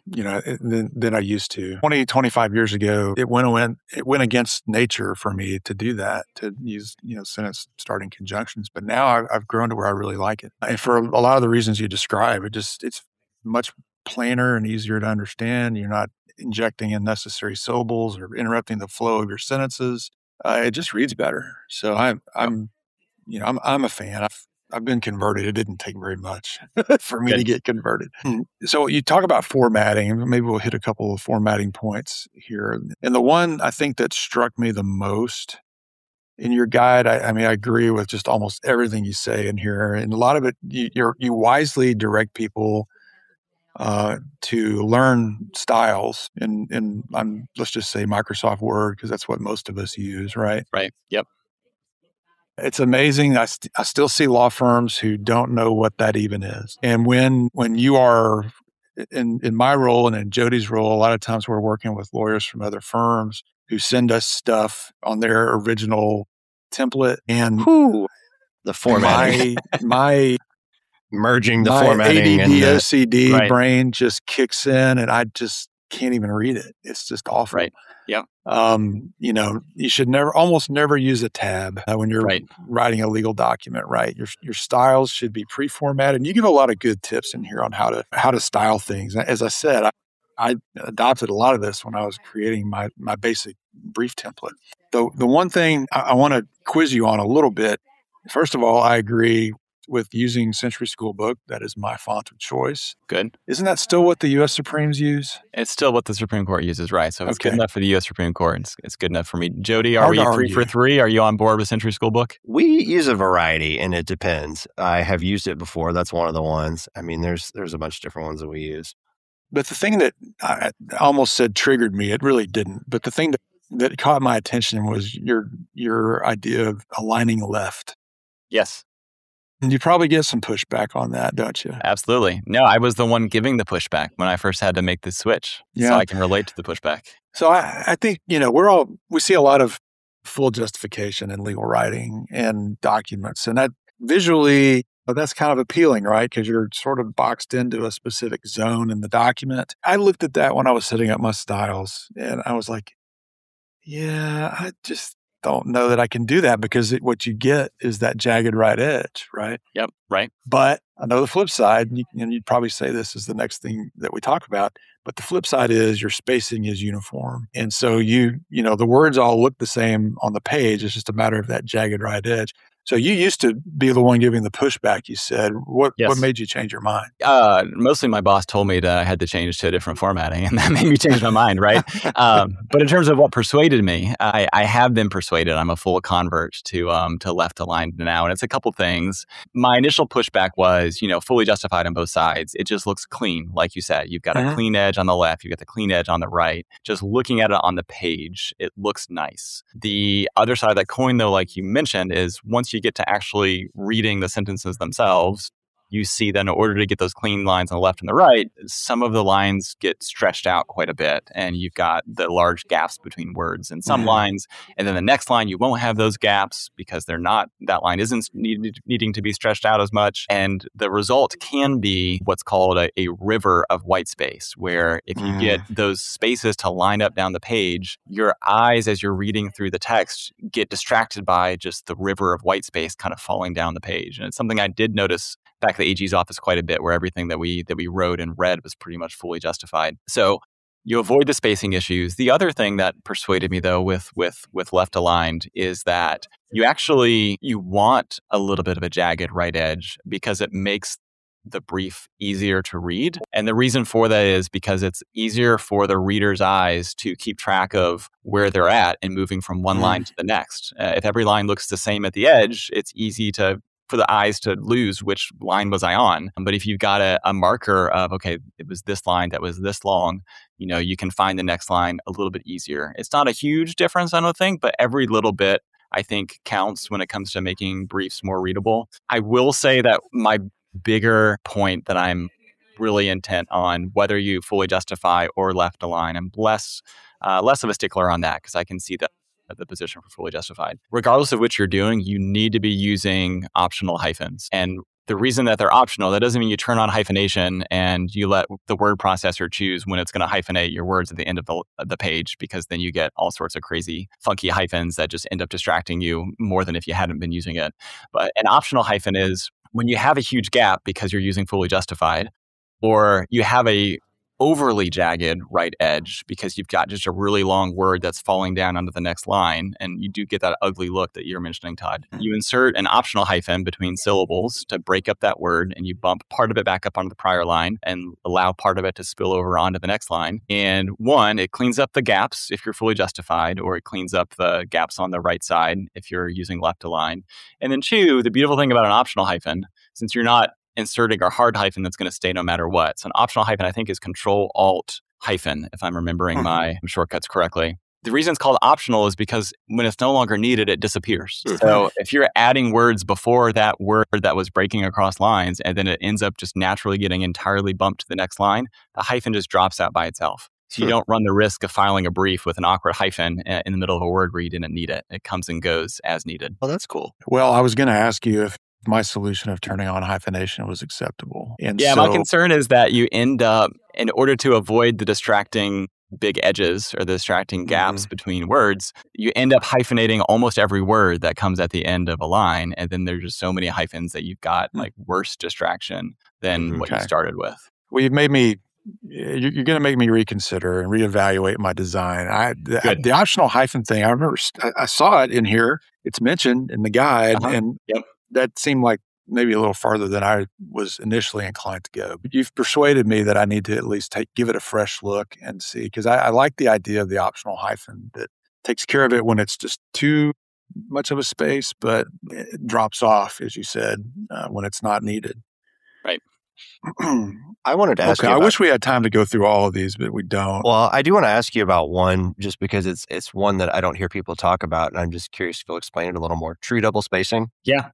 than I used to. 20, 25 years ago, it went against nature for me to do that, to use, sentence starting conjunctions. But now I've grown to where I really like it. And for a lot of the reasons you describe, it's much plainer and easier to understand. You're not injecting unnecessary syllables or interrupting the flow of your sentences. It just reads better. So I'm a fan. I've been converted. It didn't take very much for me to get converted. So you talk about formatting. Maybe we'll hit a couple of formatting points here. And the one I think that struck me the most in your guide, I agree with just almost everything you say in here. And a lot of it, you wisely direct people to learn styles in let's just say Microsoft Word, because that's what most of us use, right? Right. Yep. It's amazing. I still see law firms who don't know what that even is. And when you are in my role and in Jody's role, a lot of times we're working with lawyers from other firms who send us stuff on their original template. And the formatting, my merging the my formatting ADD, and OCD Right. brain just kicks in, and I just can't even read it. It's just awful. Right. Yep. You should almost never use a tab when you're Right. writing a legal document, right? Your styles should be pre-formatted. And you give a lot of good tips in here on how to style things. As I said, I adopted a lot of this when I was creating my basic brief template. The one thing I want to quiz you on a little bit, first of all, I agree with using Century School Book. That is my font of choice. Good. Isn't that still what the U.S. Supremes use? It's still what the Supreme Court uses, right? So it's good Okay. enough for the U.S. Supreme Court. It's good enough for me. Jody, are Hard we to 3 for argue. 3? Are you on board with Century School Book? We use a variety, and it depends. I have used it before. That's one of the ones. I mean, there's a bunch of different ones that we use. But the thing that I almost said triggered me, it really didn't. But the thing that caught my attention was your idea of aligning left. Yes, And you probably get some pushback on that, don't you? absolutely. No, I was the one giving the pushback when I first had to make the switch. Yeah. So I can relate to the pushback. So I think, we see a lot of full justification in legal writing and documents. And that visually, that's kind of appealing, right? Because you're sort of boxed into a specific zone in the document. I looked at that when I was setting up my styles, and I was like, yeah, I just don't know that I can do that, because what you get is that jagged right edge, right? Yep, right. But I know the flip side, and you'd probably say this is the next thing that we talk about, but the flip side is your spacing is uniform. And so the words all look the same on the page. It's just a matter of that jagged right edge. So you used to be the one giving the pushback, you said. What made you change your mind? Mostly my boss told me I had to change to a different formatting, and that made me change my mind, right? But in terms of what persuaded me, I have been persuaded. I'm a full convert to left aligned now, and it's a couple things. My initial pushback was, fully justified on both sides. It just looks clean, like you said. You've got a clean edge on the left, you've got the clean edge on the right. Just looking at it on the page, it looks nice. The other side of that coin, though, like you mentioned, is once you get to actually reading the sentences themselves, you see that in order to get those clean lines on the left and the right, some of the lines get stretched out quite a bit, and you've got the large gaps between words in some lines, and then the next line you won't have those gaps because that line isn't needing to be stretched out as much, and the result can be what's called a river of white space, where if you get those spaces to line up down the page, your eyes as you're reading through the text get distracted by just the river of white space kind of falling down the page. And it's something I did notice back at the AG's office quite a bit, where everything that we wrote and read was pretty much fully justified. So you avoid the spacing issues. The other thing that persuaded me, though, with left aligned is that you want a little bit of a jagged right edge, because it makes the brief easier to read. And the reason for that is because it's easier for the reader's eyes to keep track of where they're at and moving from one line to the next. If every line looks the same at the edge, it's easy for the eyes to lose which line was I on. But if you've got a marker of, okay, it was this line that was this long, you can find the next line a little bit easier. It's not a huge difference, I don't think, but every little bit, I think, counts when it comes to making briefs more readable. I will say that my bigger point that I'm really intent on, whether you fully justify or left align, I'm less of a stickler on that, because I can see that the position for fully justified. Regardless of which you're doing, you need to be using optional hyphens. And the reason that they're optional, that doesn't mean you turn on hyphenation and you let the word processor choose when it's going to hyphenate your words at the end of the page, because then you get all sorts of crazy, funky hyphens that just end up distracting you more than if you hadn't been using it. But an optional hyphen is when you have a huge gap because you're using fully justified, or you have a overly jagged right edge because you've got just a really long word that's falling down onto the next line, and you do get that ugly look that you're mentioning, Todd. You insert an optional hyphen between syllables to break up that word, and you bump part of it back up onto the prior line and allow part of it to spill over onto the next line. And one, it cleans up the gaps if you're fully justified, or it cleans up the gaps on the right side if you're using left align. And then two, the beautiful thing about an optional hyphen, since you're not inserting a hard hyphen that's going to stay no matter what. So an optional hyphen, I think, is Control-Alt hyphen, if I'm remembering my shortcuts correctly. The reason it's called optional is because when it's no longer needed, it disappears. So if you're adding words before that word that was breaking across lines, and then it ends up just naturally getting entirely bumped to the next line, the hyphen just drops out by itself. So you don't run the risk of filing a brief with an awkward hyphen in the middle of a word where you didn't need it. It comes and goes as needed. Oh, that's cool. Well, I was going to ask you if my solution of turning on hyphenation was acceptable. And my concern is that you end up, in order to avoid the distracting big edges or the distracting gaps between words, you end up hyphenating almost every word that comes at the end of a line. And then there's just so many hyphens that you've got like worse distraction than what you started with. Well, you're going to make me reconsider and reevaluate my design. The optional hyphen thing, I remember I saw it in here. It's mentioned in the guide, and that seemed like maybe a little farther than I was initially inclined to go. But you've persuaded me that I need to at least give it a fresh look and see, because I like the idea of the optional hyphen that takes care of it when it's just too much of a space, but it drops off, as you said, when it's not needed. Right. I wanted to ask you I wish we had time to go through all of these, but we don't. Well, I do want to ask you about one, just because it's one that I don't hear people talk about, and I'm just curious if you'll explain it a little more. True double spacing? Yeah.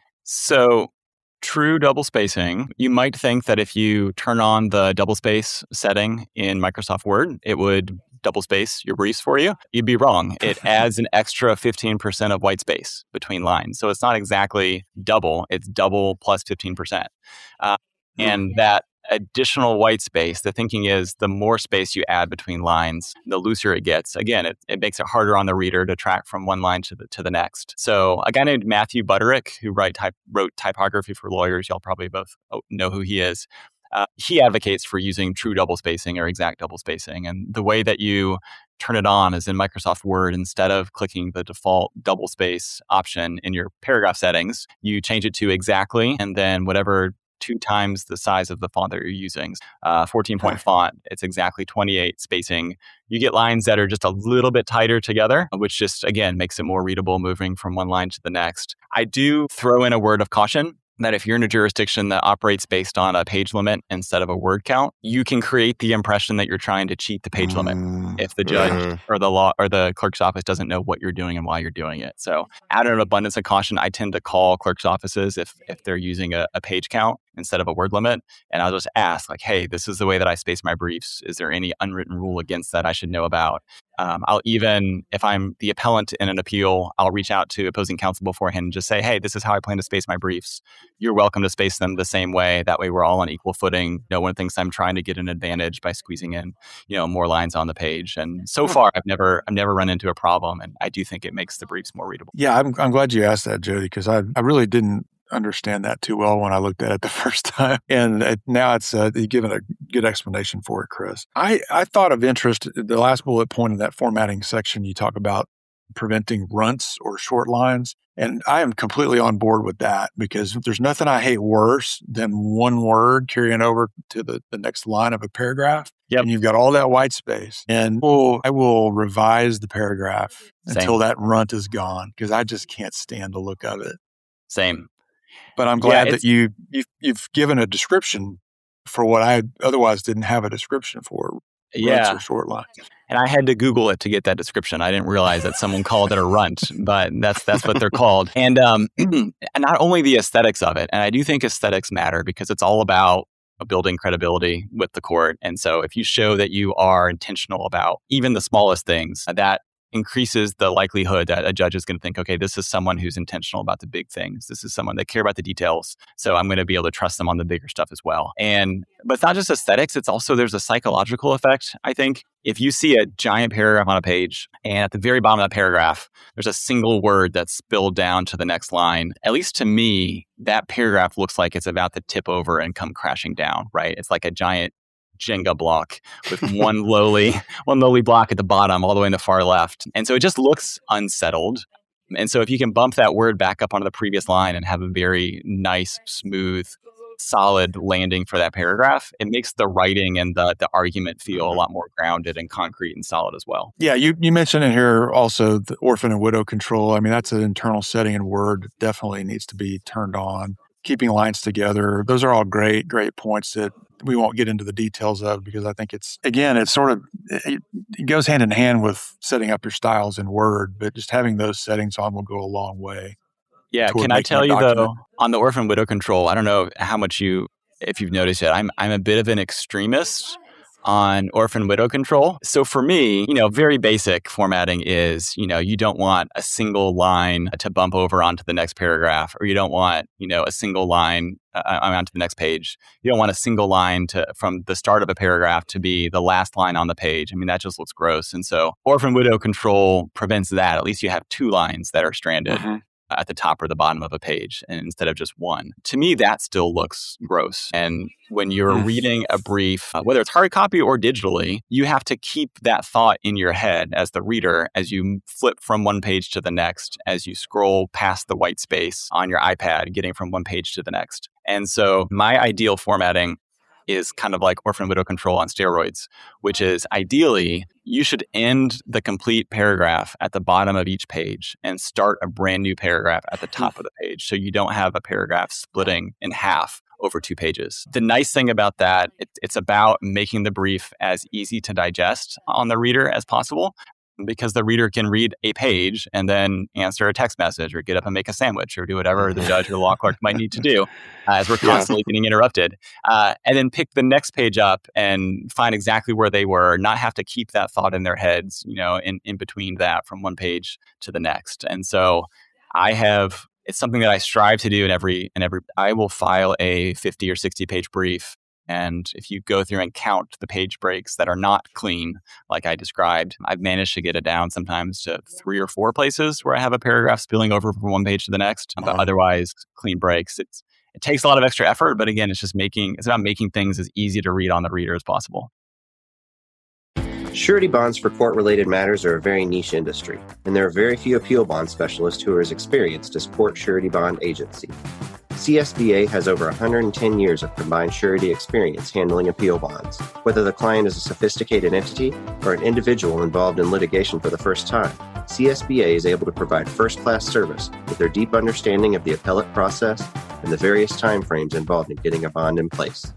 So true double spacing, you might think that if you turn on the double space setting in Microsoft Word, it would double space your briefs for you. You'd be wrong. It adds an extra 15% of white space between lines. So it's not exactly double, it's double plus 15%. And that additional white space, the thinking is the more space you add between lines, the looser it gets. Again, it makes it harder on the reader to track from one line to the next. So a guy named Matthew Butterick, who wrote Typography for Lawyers, y'all probably both know who he is. He advocates for using true double spacing or exact double spacing. And the way that you turn it on is in Microsoft Word. Instead of clicking the default double space option in your paragraph settings, you change it to exactly, and then whatever 2 times the size of the font that you're using, 14-point font, it's exactly 28 spacing. You get lines that are just a little bit tighter together, which just, again, makes it more readable moving from one line to the next. I do throw in a word of caution that if you're in a jurisdiction that operates based on a page limit instead of a word count, you can create the impression that you're trying to cheat the page limit if the judge or the law or the clerk's office doesn't know what you're doing and why you're doing it. So out of an abundance of caution, I tend to call clerk's offices if they're using a page count instead of a word limit. And I'll just ask, like, hey, this is the way that I space my briefs. Is there any unwritten rule against that I should know about? I'll even, if I'm the appellant in an appeal, I'll reach out to opposing counsel beforehand and just say, hey, this is how I plan to space my briefs. You're welcome to space them the same way. That way we're all on equal footing. No one thinks I'm trying to get an advantage by squeezing in, more lines on the page. And so far, I've never run into a problem. And I do think it makes the briefs more readable. Yeah, I'm glad you asked that, Jody, because I really didn't understand that too well when I looked at it the first time. And now it's you've given a good explanation for it, Chris. I thought of interest, the last bullet point in that formatting section, you talk about preventing runts or short lines. And I am completely on board with that, because there's nothing I hate worse than one word carrying over to the next line of a paragraph. Yep. And you've got all that white space. And I will revise the paragraph until that runt is gone, because I just can't stand the look of it. Same. But I'm glad that you've given a description for what I otherwise didn't have a description for. Runts or short lines. And I had to Google it to get that description. I didn't realize that someone called it a runt, but that's what they're called. And not only the aesthetics of it, and I do think aesthetics matter, because it's all about building credibility with the court. And so if you show that you are intentional about even the smallest things, that increases the likelihood that a judge is going to think, okay, this is someone who's intentional about the big things. This is someone that care about the details. So I'm going to be able to trust them on the bigger stuff as well. But it's not just aesthetics. It's also, there's a psychological effect. I think if you see a giant paragraph on a page and at the very bottom of that paragraph, there's a single word that's spilled down to the next line, at least to me, that paragraph looks like it's about to tip over and come crashing down, right? It's like a giant Jenga block with one lowly block at the bottom, all the way in the far left. And so it just looks unsettled. And so if you can bump that word back up onto the previous line and have a very nice, smooth, solid landing for that paragraph, it makes the writing and the argument feel a lot more grounded and concrete and solid as well. Yeah, you mentioned in here also the orphan and widow control. I mean, that's an internal setting in Word that definitely needs to be turned on. Keeping lines together. Those are all great points that we won't get into the details of, because I think it's sort of, it goes hand in hand with setting up your styles in Word, but just having those settings on will go a long way. Yeah. Can I tell you though, on the orphan widow control, I don't know how much if you've noticed it, I'm a bit of an extremist on orphan widow control. So for me, very basic formatting is, you don't want a single line to bump over onto the next paragraph, or you don't want, a single line onto the next page. You don't want a single line from the start of a paragraph to be the last line on the page. I mean, that just looks gross. And so orphan widow control prevents that. At least you have two lines that are stranded. Mm-hmm. At the top or the bottom of a page, and instead of just one. To me, that still looks gross. And when you're reading a brief, whether it's hard copy or digitally, you have to keep that thought in your head as the reader, as you flip from one page to the next, as you scroll past the white space on your iPad, getting from one page to the next. And so my ideal formatting is kind of like orphan widow control on steroids, which is ideally you should end the complete paragraph at the bottom of each page and start a brand new paragraph at the top of the page. So you don't have a paragraph splitting in half over 2 pages. The nice thing about that, it's about making the brief as easy to digest on the reader as possible, because the reader can read a page and then answer a text message or get up and make a sandwich or do whatever the judge or the law clerk might need to do as we're constantly getting interrupted. And then pick the next page up and find exactly where they were, not have to keep that thought in their heads, in between that from one page to the next. And so it's something that I strive to do in every, I will file a 50 or 60 page brief. And if you go through and count the page breaks that are not clean, like I described, I've managed to get it down sometimes to 3 or 4 places where I have a paragraph spilling over from one page to the next, but otherwise clean breaks. It takes a lot of extra effort, but again, it's about making things as easy to read on the reader as possible. Surety bonds for court-related matters are a very niche industry, and there are very few appeal bond specialists who are as experienced as Port Surety Bond Agency. CSBA has over 110 years of combined surety experience handling appeal bonds. Whether the client is a sophisticated entity or an individual involved in litigation for the first time, CSBA is able to provide first-class service with their deep understanding of the appellate process and the various timeframes involved in getting a bond in place.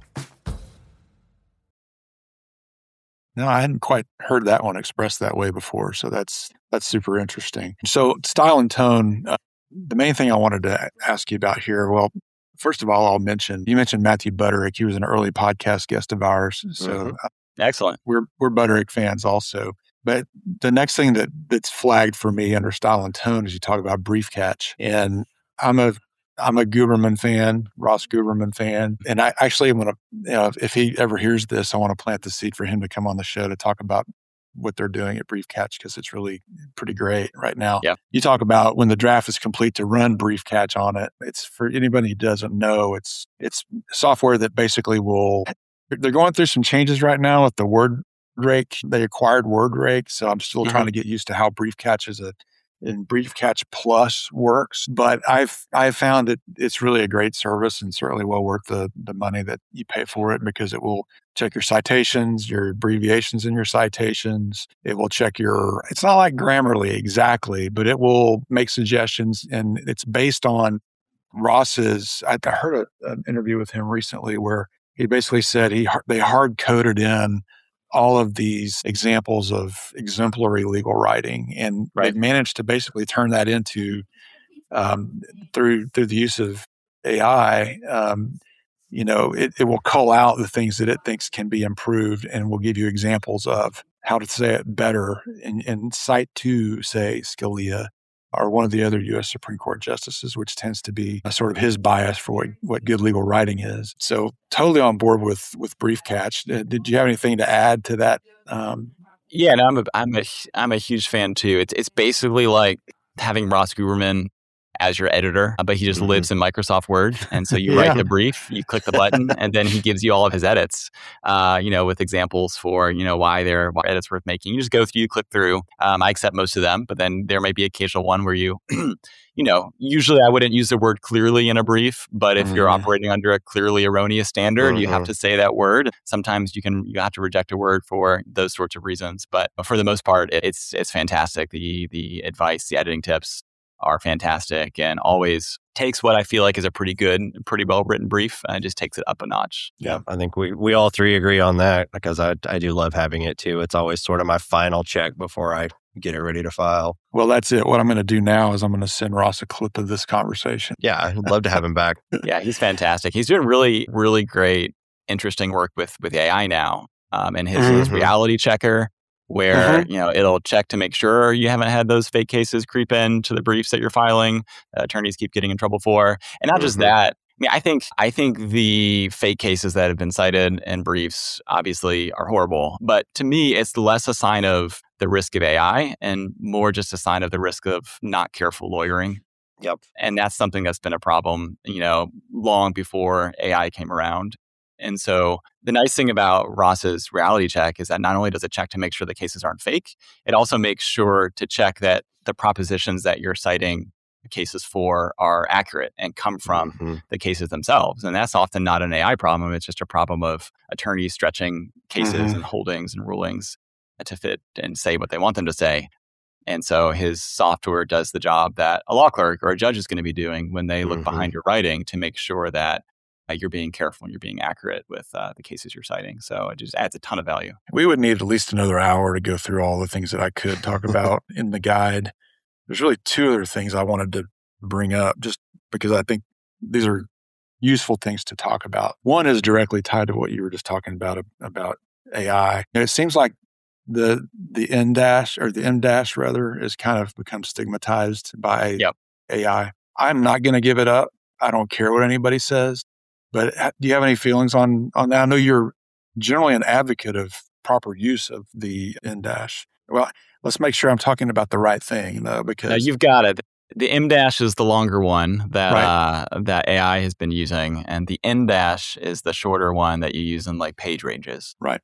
No, I hadn't quite heard that one expressed that way before, so that's super interesting. So style and tone, the main thing I wanted to ask you about here, well, first of all, you mentioned Matthew Butterick. He was an early podcast guest of ours. So excellent. We're Butterick fans also. But the next thing that's flagged for me under style and tone is you talk about brief catch. And I'm a Guberman fan, Ross Guberman fan. And I actually want to, if he ever hears this, I want to plant the seed for him to come on the show to talk about what they're doing at Brief Catch, because it's really pretty great right now. Yeah. You talk about when the draft is complete to run Brief Catch on it. It's, for anybody who doesn't know, it's software that basically they're going through some changes right now with the word rake. They acquired word rake. So I'm still trying to get used to how Brief Catch and Brief Catch Plus works. But I've found that it's really a great service and certainly well worth the money that you pay for it, because it will check your citations, your abbreviations in your citations. It will check it's not like Grammarly exactly, but it will make suggestions, and it's based on Ross's. I heard an interview with him recently where he basically said they hard coded in all of these examples of exemplary legal writing, and they've managed to basically turn that into through the use of AI. It will call out the things that it thinks can be improved, and will give you examples of how to say it better and cite to, say, Scalia or one of the other U.S. Supreme Court justices, which tends to be a sort of his bias for what good legal writing is. So totally on board with Brief Catch. Did you have anything to add to that? Yeah, no, I'm a huge fan too. It's basically like having Ross Guberman as your editor, but he just lives in Microsoft Word. And so you write the brief, you click the button, and then he gives you all of his edits, with examples for, why edits worth making. You just go through, you click through. I accept most of them, but then there may be occasional one where you, usually I wouldn't use the word clearly in a brief, but if you're operating under a clearly erroneous standard, you have to say that word. Sometimes you have to reject a word for those sorts of reasons. But for the most part, it's fantastic. The advice, the editing tips are fantastic and always takes what I feel like is a pretty well written brief and just takes it up a notch. Yeah, I think we all three agree on that because I do love having it too. It's always sort of my final check before I get it ready to file. Well, that's it. What I'm going to do now is I'm going to send Ross a clip of this conversation. Yeah, I'd love to have him back. Yeah, he's fantastic. He's doing really, really great, interesting work with AI now. And his reality checker, where it'll check to make sure you haven't had those fake cases creep into the briefs that you're filing. Attorneys keep getting in trouble for, and not just that. I think the fake cases that have been cited in briefs obviously are horrible. But to me, it's less a sign of the risk of AI and more just a sign of the risk of not careful lawyering. Yep. And that's something that's been a problem, long before AI came around. And so the nice thing about Ross's reality check is that not only does it check to make sure the cases aren't fake, it also makes sure to check that the propositions that you're citing cases for are accurate and come from the cases themselves. And that's often not an AI problem. It's just a problem of attorneys stretching cases and holdings and rulings to fit and say what they want them to say. And so his software does the job that a law clerk or a judge is going to be doing when they look behind your writing to make sure that you're being careful and you're being accurate with the cases you're citing. So it just adds a ton of value. We would need at least another hour to go through all the things that I could talk about in the guide. There's really two other things I wanted to bring up just because I think these are useful things to talk about. One is directly tied to what you were just talking about AI. It seems like the N-dash or the M-dash rather is kind of become stigmatized by AI. I'm not going to give it up. I don't care what anybody says. But do you have any feelings on that? I know you're generally an advocate of proper use of the N-dash. Well, let's make sure I'm talking about the right thing, though, because... No, you've got it. The M-dash is the longer one that that AI has been using, and the N-dash is the shorter one that you use in like page ranges. Right.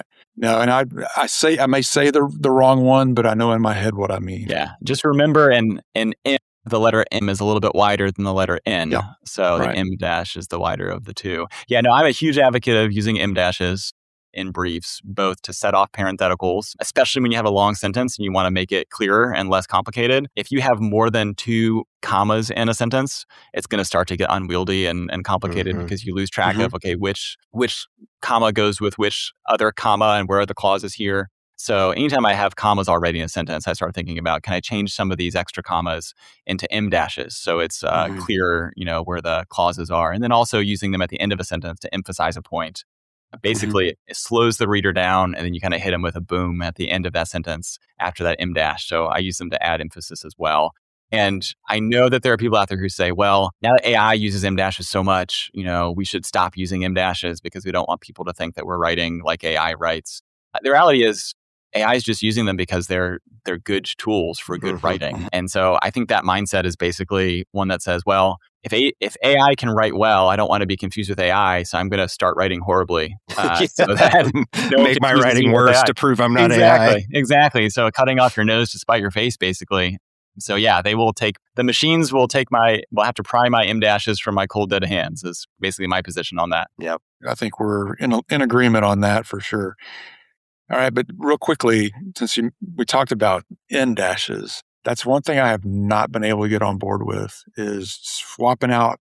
No, and I may say the wrong one, but I know in my head what I mean. Yeah. Just remember, in M, the letter M is a little bit wider than the letter N. Yeah. So the M-dash is the wider of the two. Yeah, no, I'm a huge advocate of using M-dashes in briefs, both to set off parentheticals, especially when you have a long sentence and you want to make it clearer and less complicated. If you have more than 2 commas in a sentence, it's going to start to get unwieldy and complicated because you lose track of, okay, which comma goes with which other comma and where are the clauses here. So anytime I have commas already in a sentence, I start thinking about, can I change some of these extra commas into M-dashes so it's clearer, where the clauses are. And then also using them at the end of a sentence to emphasize a point. Basically, it slows the reader down, and then you kind of hit them with a boom at the end of that sentence after that M-dash. So I use them to add emphasis as well. And I know that there are people out there who say, well, now that AI uses M-dashes so much, we should stop using M-dashes because we don't want people to think that we're writing like AI writes. The reality is, AI is just using them because they're good tools for good writing. And so I think that mindset is basically one that says, well, if AI can write well, I don't want to be confused with AI, so I'm going to start writing horribly. So that make my writing worse to prove I'm not AI. Exactly. So cutting off your nose to spite your face, basically. So yeah, the machines will have to pry my M-dashes from my cold dead hands is basically my position on that. Yep. I think we're in agreement on that for sure. All right, but real quickly, since we talked about N-dashes, that's one thing I have not been able to get on board with is swapping out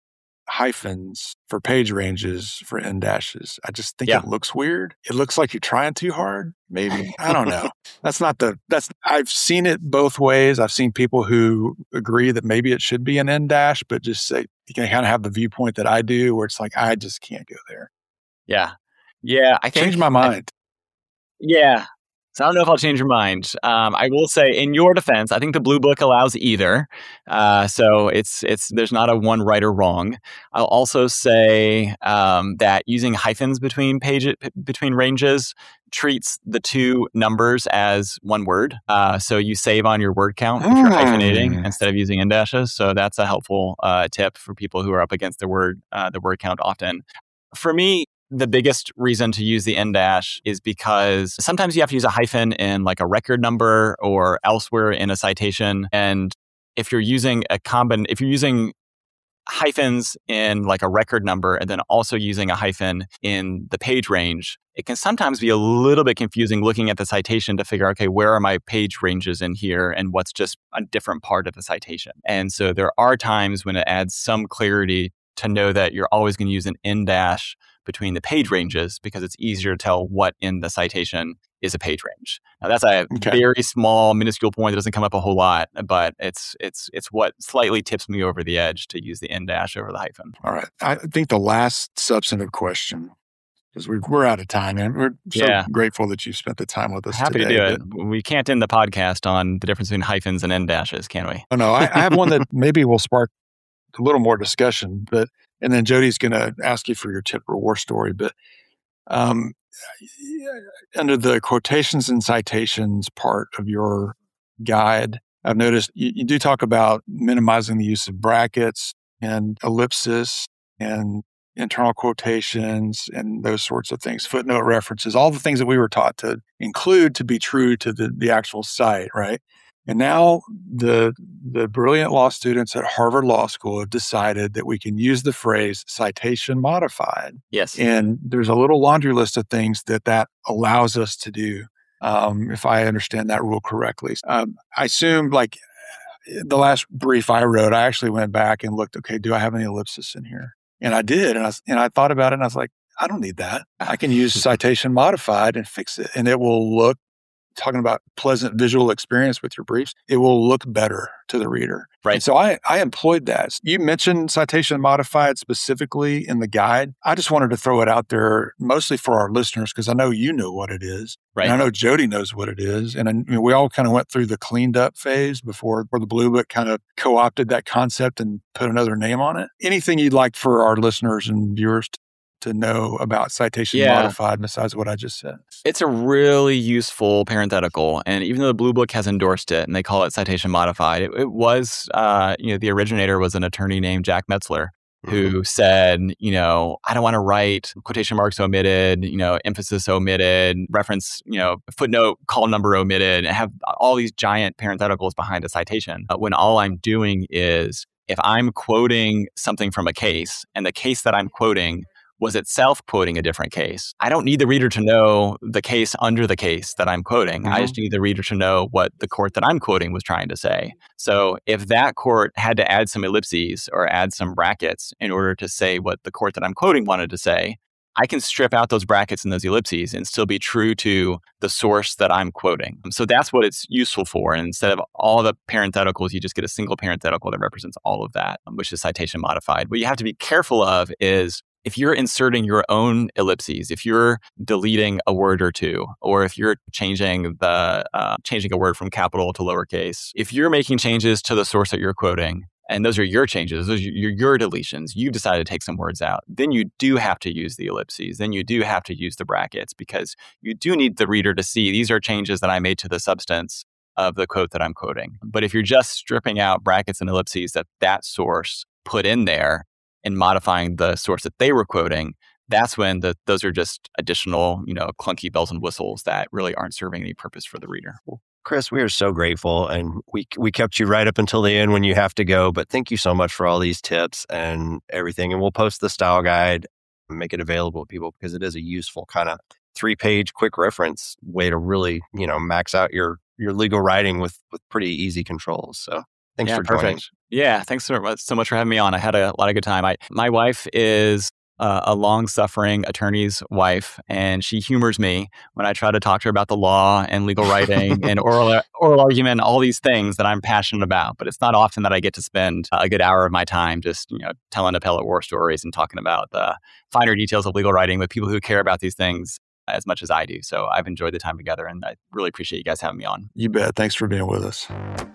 hyphens for page ranges for N-dashes. I just think it looks weird. It looks like you're trying too hard, maybe. I don't know. I've seen it both ways. I've seen people who agree that maybe it should be an N-dash, but just say, you can kind of have the viewpoint that I do where it's like, I just can't go there. Yeah. Yeah. I changed my mind. Yeah. So I don't know if I'll change your mind. I will say, in your defense, I think the Blue Book allows either. So there's not a one right or wrong. I'll also say that using hyphens between ranges treats the two numbers as one word. So you save on your word count if you're hyphenating instead of using N-dashes. So that's a helpful tip for people who are up against the word count often. For me, the biggest reason to use the N-dash is because sometimes you have to use a hyphen in like a record number or elsewhere in a citation. And if you're using hyphens in like a record number and then also using a hyphen in the page range, it can sometimes be a little bit confusing looking at the citation to figure, okay, where are my page ranges in here and what's just a different part of the citation. And so there are times when it adds some clarity to know that you're always going to use an in dash between the page ranges because it's easier to tell what in the citation is a page range. Now that's a very small, minuscule point that doesn't come up a whole lot, but it's what slightly tips me over the edge to use the in dash over the hyphen. All right. I think the last substantive question, because we're out of time, and we're so grateful that you spent the time with us Happy today. to do it. We can't end the podcast on the difference between hyphens and in dashes, can we? Oh, no, I have one that maybe will spark a little more discussion, and then Jody's going to ask you for your tip or war story. But under the quotations and citations part of your guide, I've noticed you do talk about minimizing the use of brackets and ellipsis and internal quotations and those sorts of things, footnote references, all the things that we were taught to include to be true to the actual site, right? And now the brilliant law students at Harvard Law School have decided that we can use the phrase citation modified. Yes. And there's a little laundry list of things that allows us to do, if I understand that rule correctly. I assume, like, the last brief I wrote, I actually went back and looked, okay, do I have any ellipsis in here? And I did. And I thought about it and I was like, I don't need that. I can use citation modified and fix it. And it will look, talking about pleasant visual experience with your briefs, it will look better to the reader. Right. And so I employed that. You mentioned citation modified specifically in the guide. I just wanted to throw it out there mostly for our listeners because I know you know what it is. Right. And I know Jody knows what it is. And we all kind of went through the cleaned up phase before the Blue Book kind of co-opted that concept and put another name on it. Anything you'd like for our listeners and viewers to know about citation modified besides what I just said? It's a really useful parenthetical. And even though the Blue Book has endorsed it and they call it citation modified, it was, the originator was an attorney named Jack Metzler who said, I don't want to write quotation marks omitted, emphasis omitted, reference, footnote, call number omitted, and have all these giant parentheticals behind a citation. When all I'm doing is, if I'm quoting something from a case and the case that I'm quoting was itself quoting a different case, I don't need the reader to know the case under the case that I'm quoting. I just need the reader to know what the court that I'm quoting was trying to say. So if that court had to add some ellipses or add some brackets in order to say what the court that I'm quoting wanted to say, I can strip out those brackets and those ellipses and still be true to the source that I'm quoting. So that's what it's useful for. And instead of all the parentheticals, you just get a single parenthetical that represents all of that, which is citation modified. What you have to be careful of is, if you're inserting your own ellipses, if you're deleting a word or two, or if you're changing a word from capital to lowercase, if you're making changes to the source that you're quoting, and those are your changes, those are your deletions, you decided to take some words out, then you do have to use the ellipses, then you do have to use the brackets, because you do need the reader to see these are changes that I made to the substance of the quote that I'm quoting. But if you're just stripping out brackets and ellipses that source put in there, and modifying the source that they were quoting, that's when those are just additional, clunky bells and whistles that really aren't serving any purpose for the reader. Chris, we are so grateful, and we kept you right up until the end when you have to go, but thank you so much for all these tips and everything. And we'll post the style guide and make it available to people because it is a useful kind of 3-page quick reference way to really, max out your legal writing with pretty easy controls. So thanks for joining us. Yeah, thanks so much for having me on. I had a lot of good time. My wife is a long-suffering attorney's wife, and she humors me when I try to talk to her about the law and legal writing and oral argument, all these things that I'm passionate about. But it's not often that I get to spend a good hour of my time just telling appellate war stories and talking about the finer details of legal writing with people who care about these things as much as I do. So I've enjoyed the time together, and I really appreciate you guys having me on. You bet. Thanks for being with us.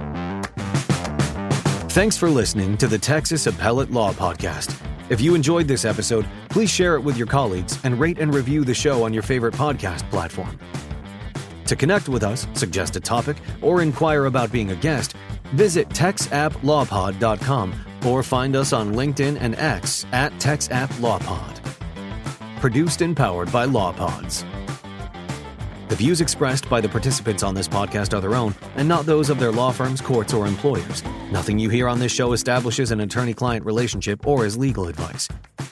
Thanks for listening to the Texas Appellate Law Podcast. If you enjoyed this episode, please share it with your colleagues and rate and review the show on your favorite podcast platform. To connect with us, suggest a topic, or inquire about being a guest, visit texapplawpod.com or find us on LinkedIn and X at texapplawpod. Produced and powered by LawPods. The views expressed by the participants on this podcast are their own and not those of their law firms, courts, or employers. Nothing you hear on this show establishes an attorney-client relationship or is legal advice.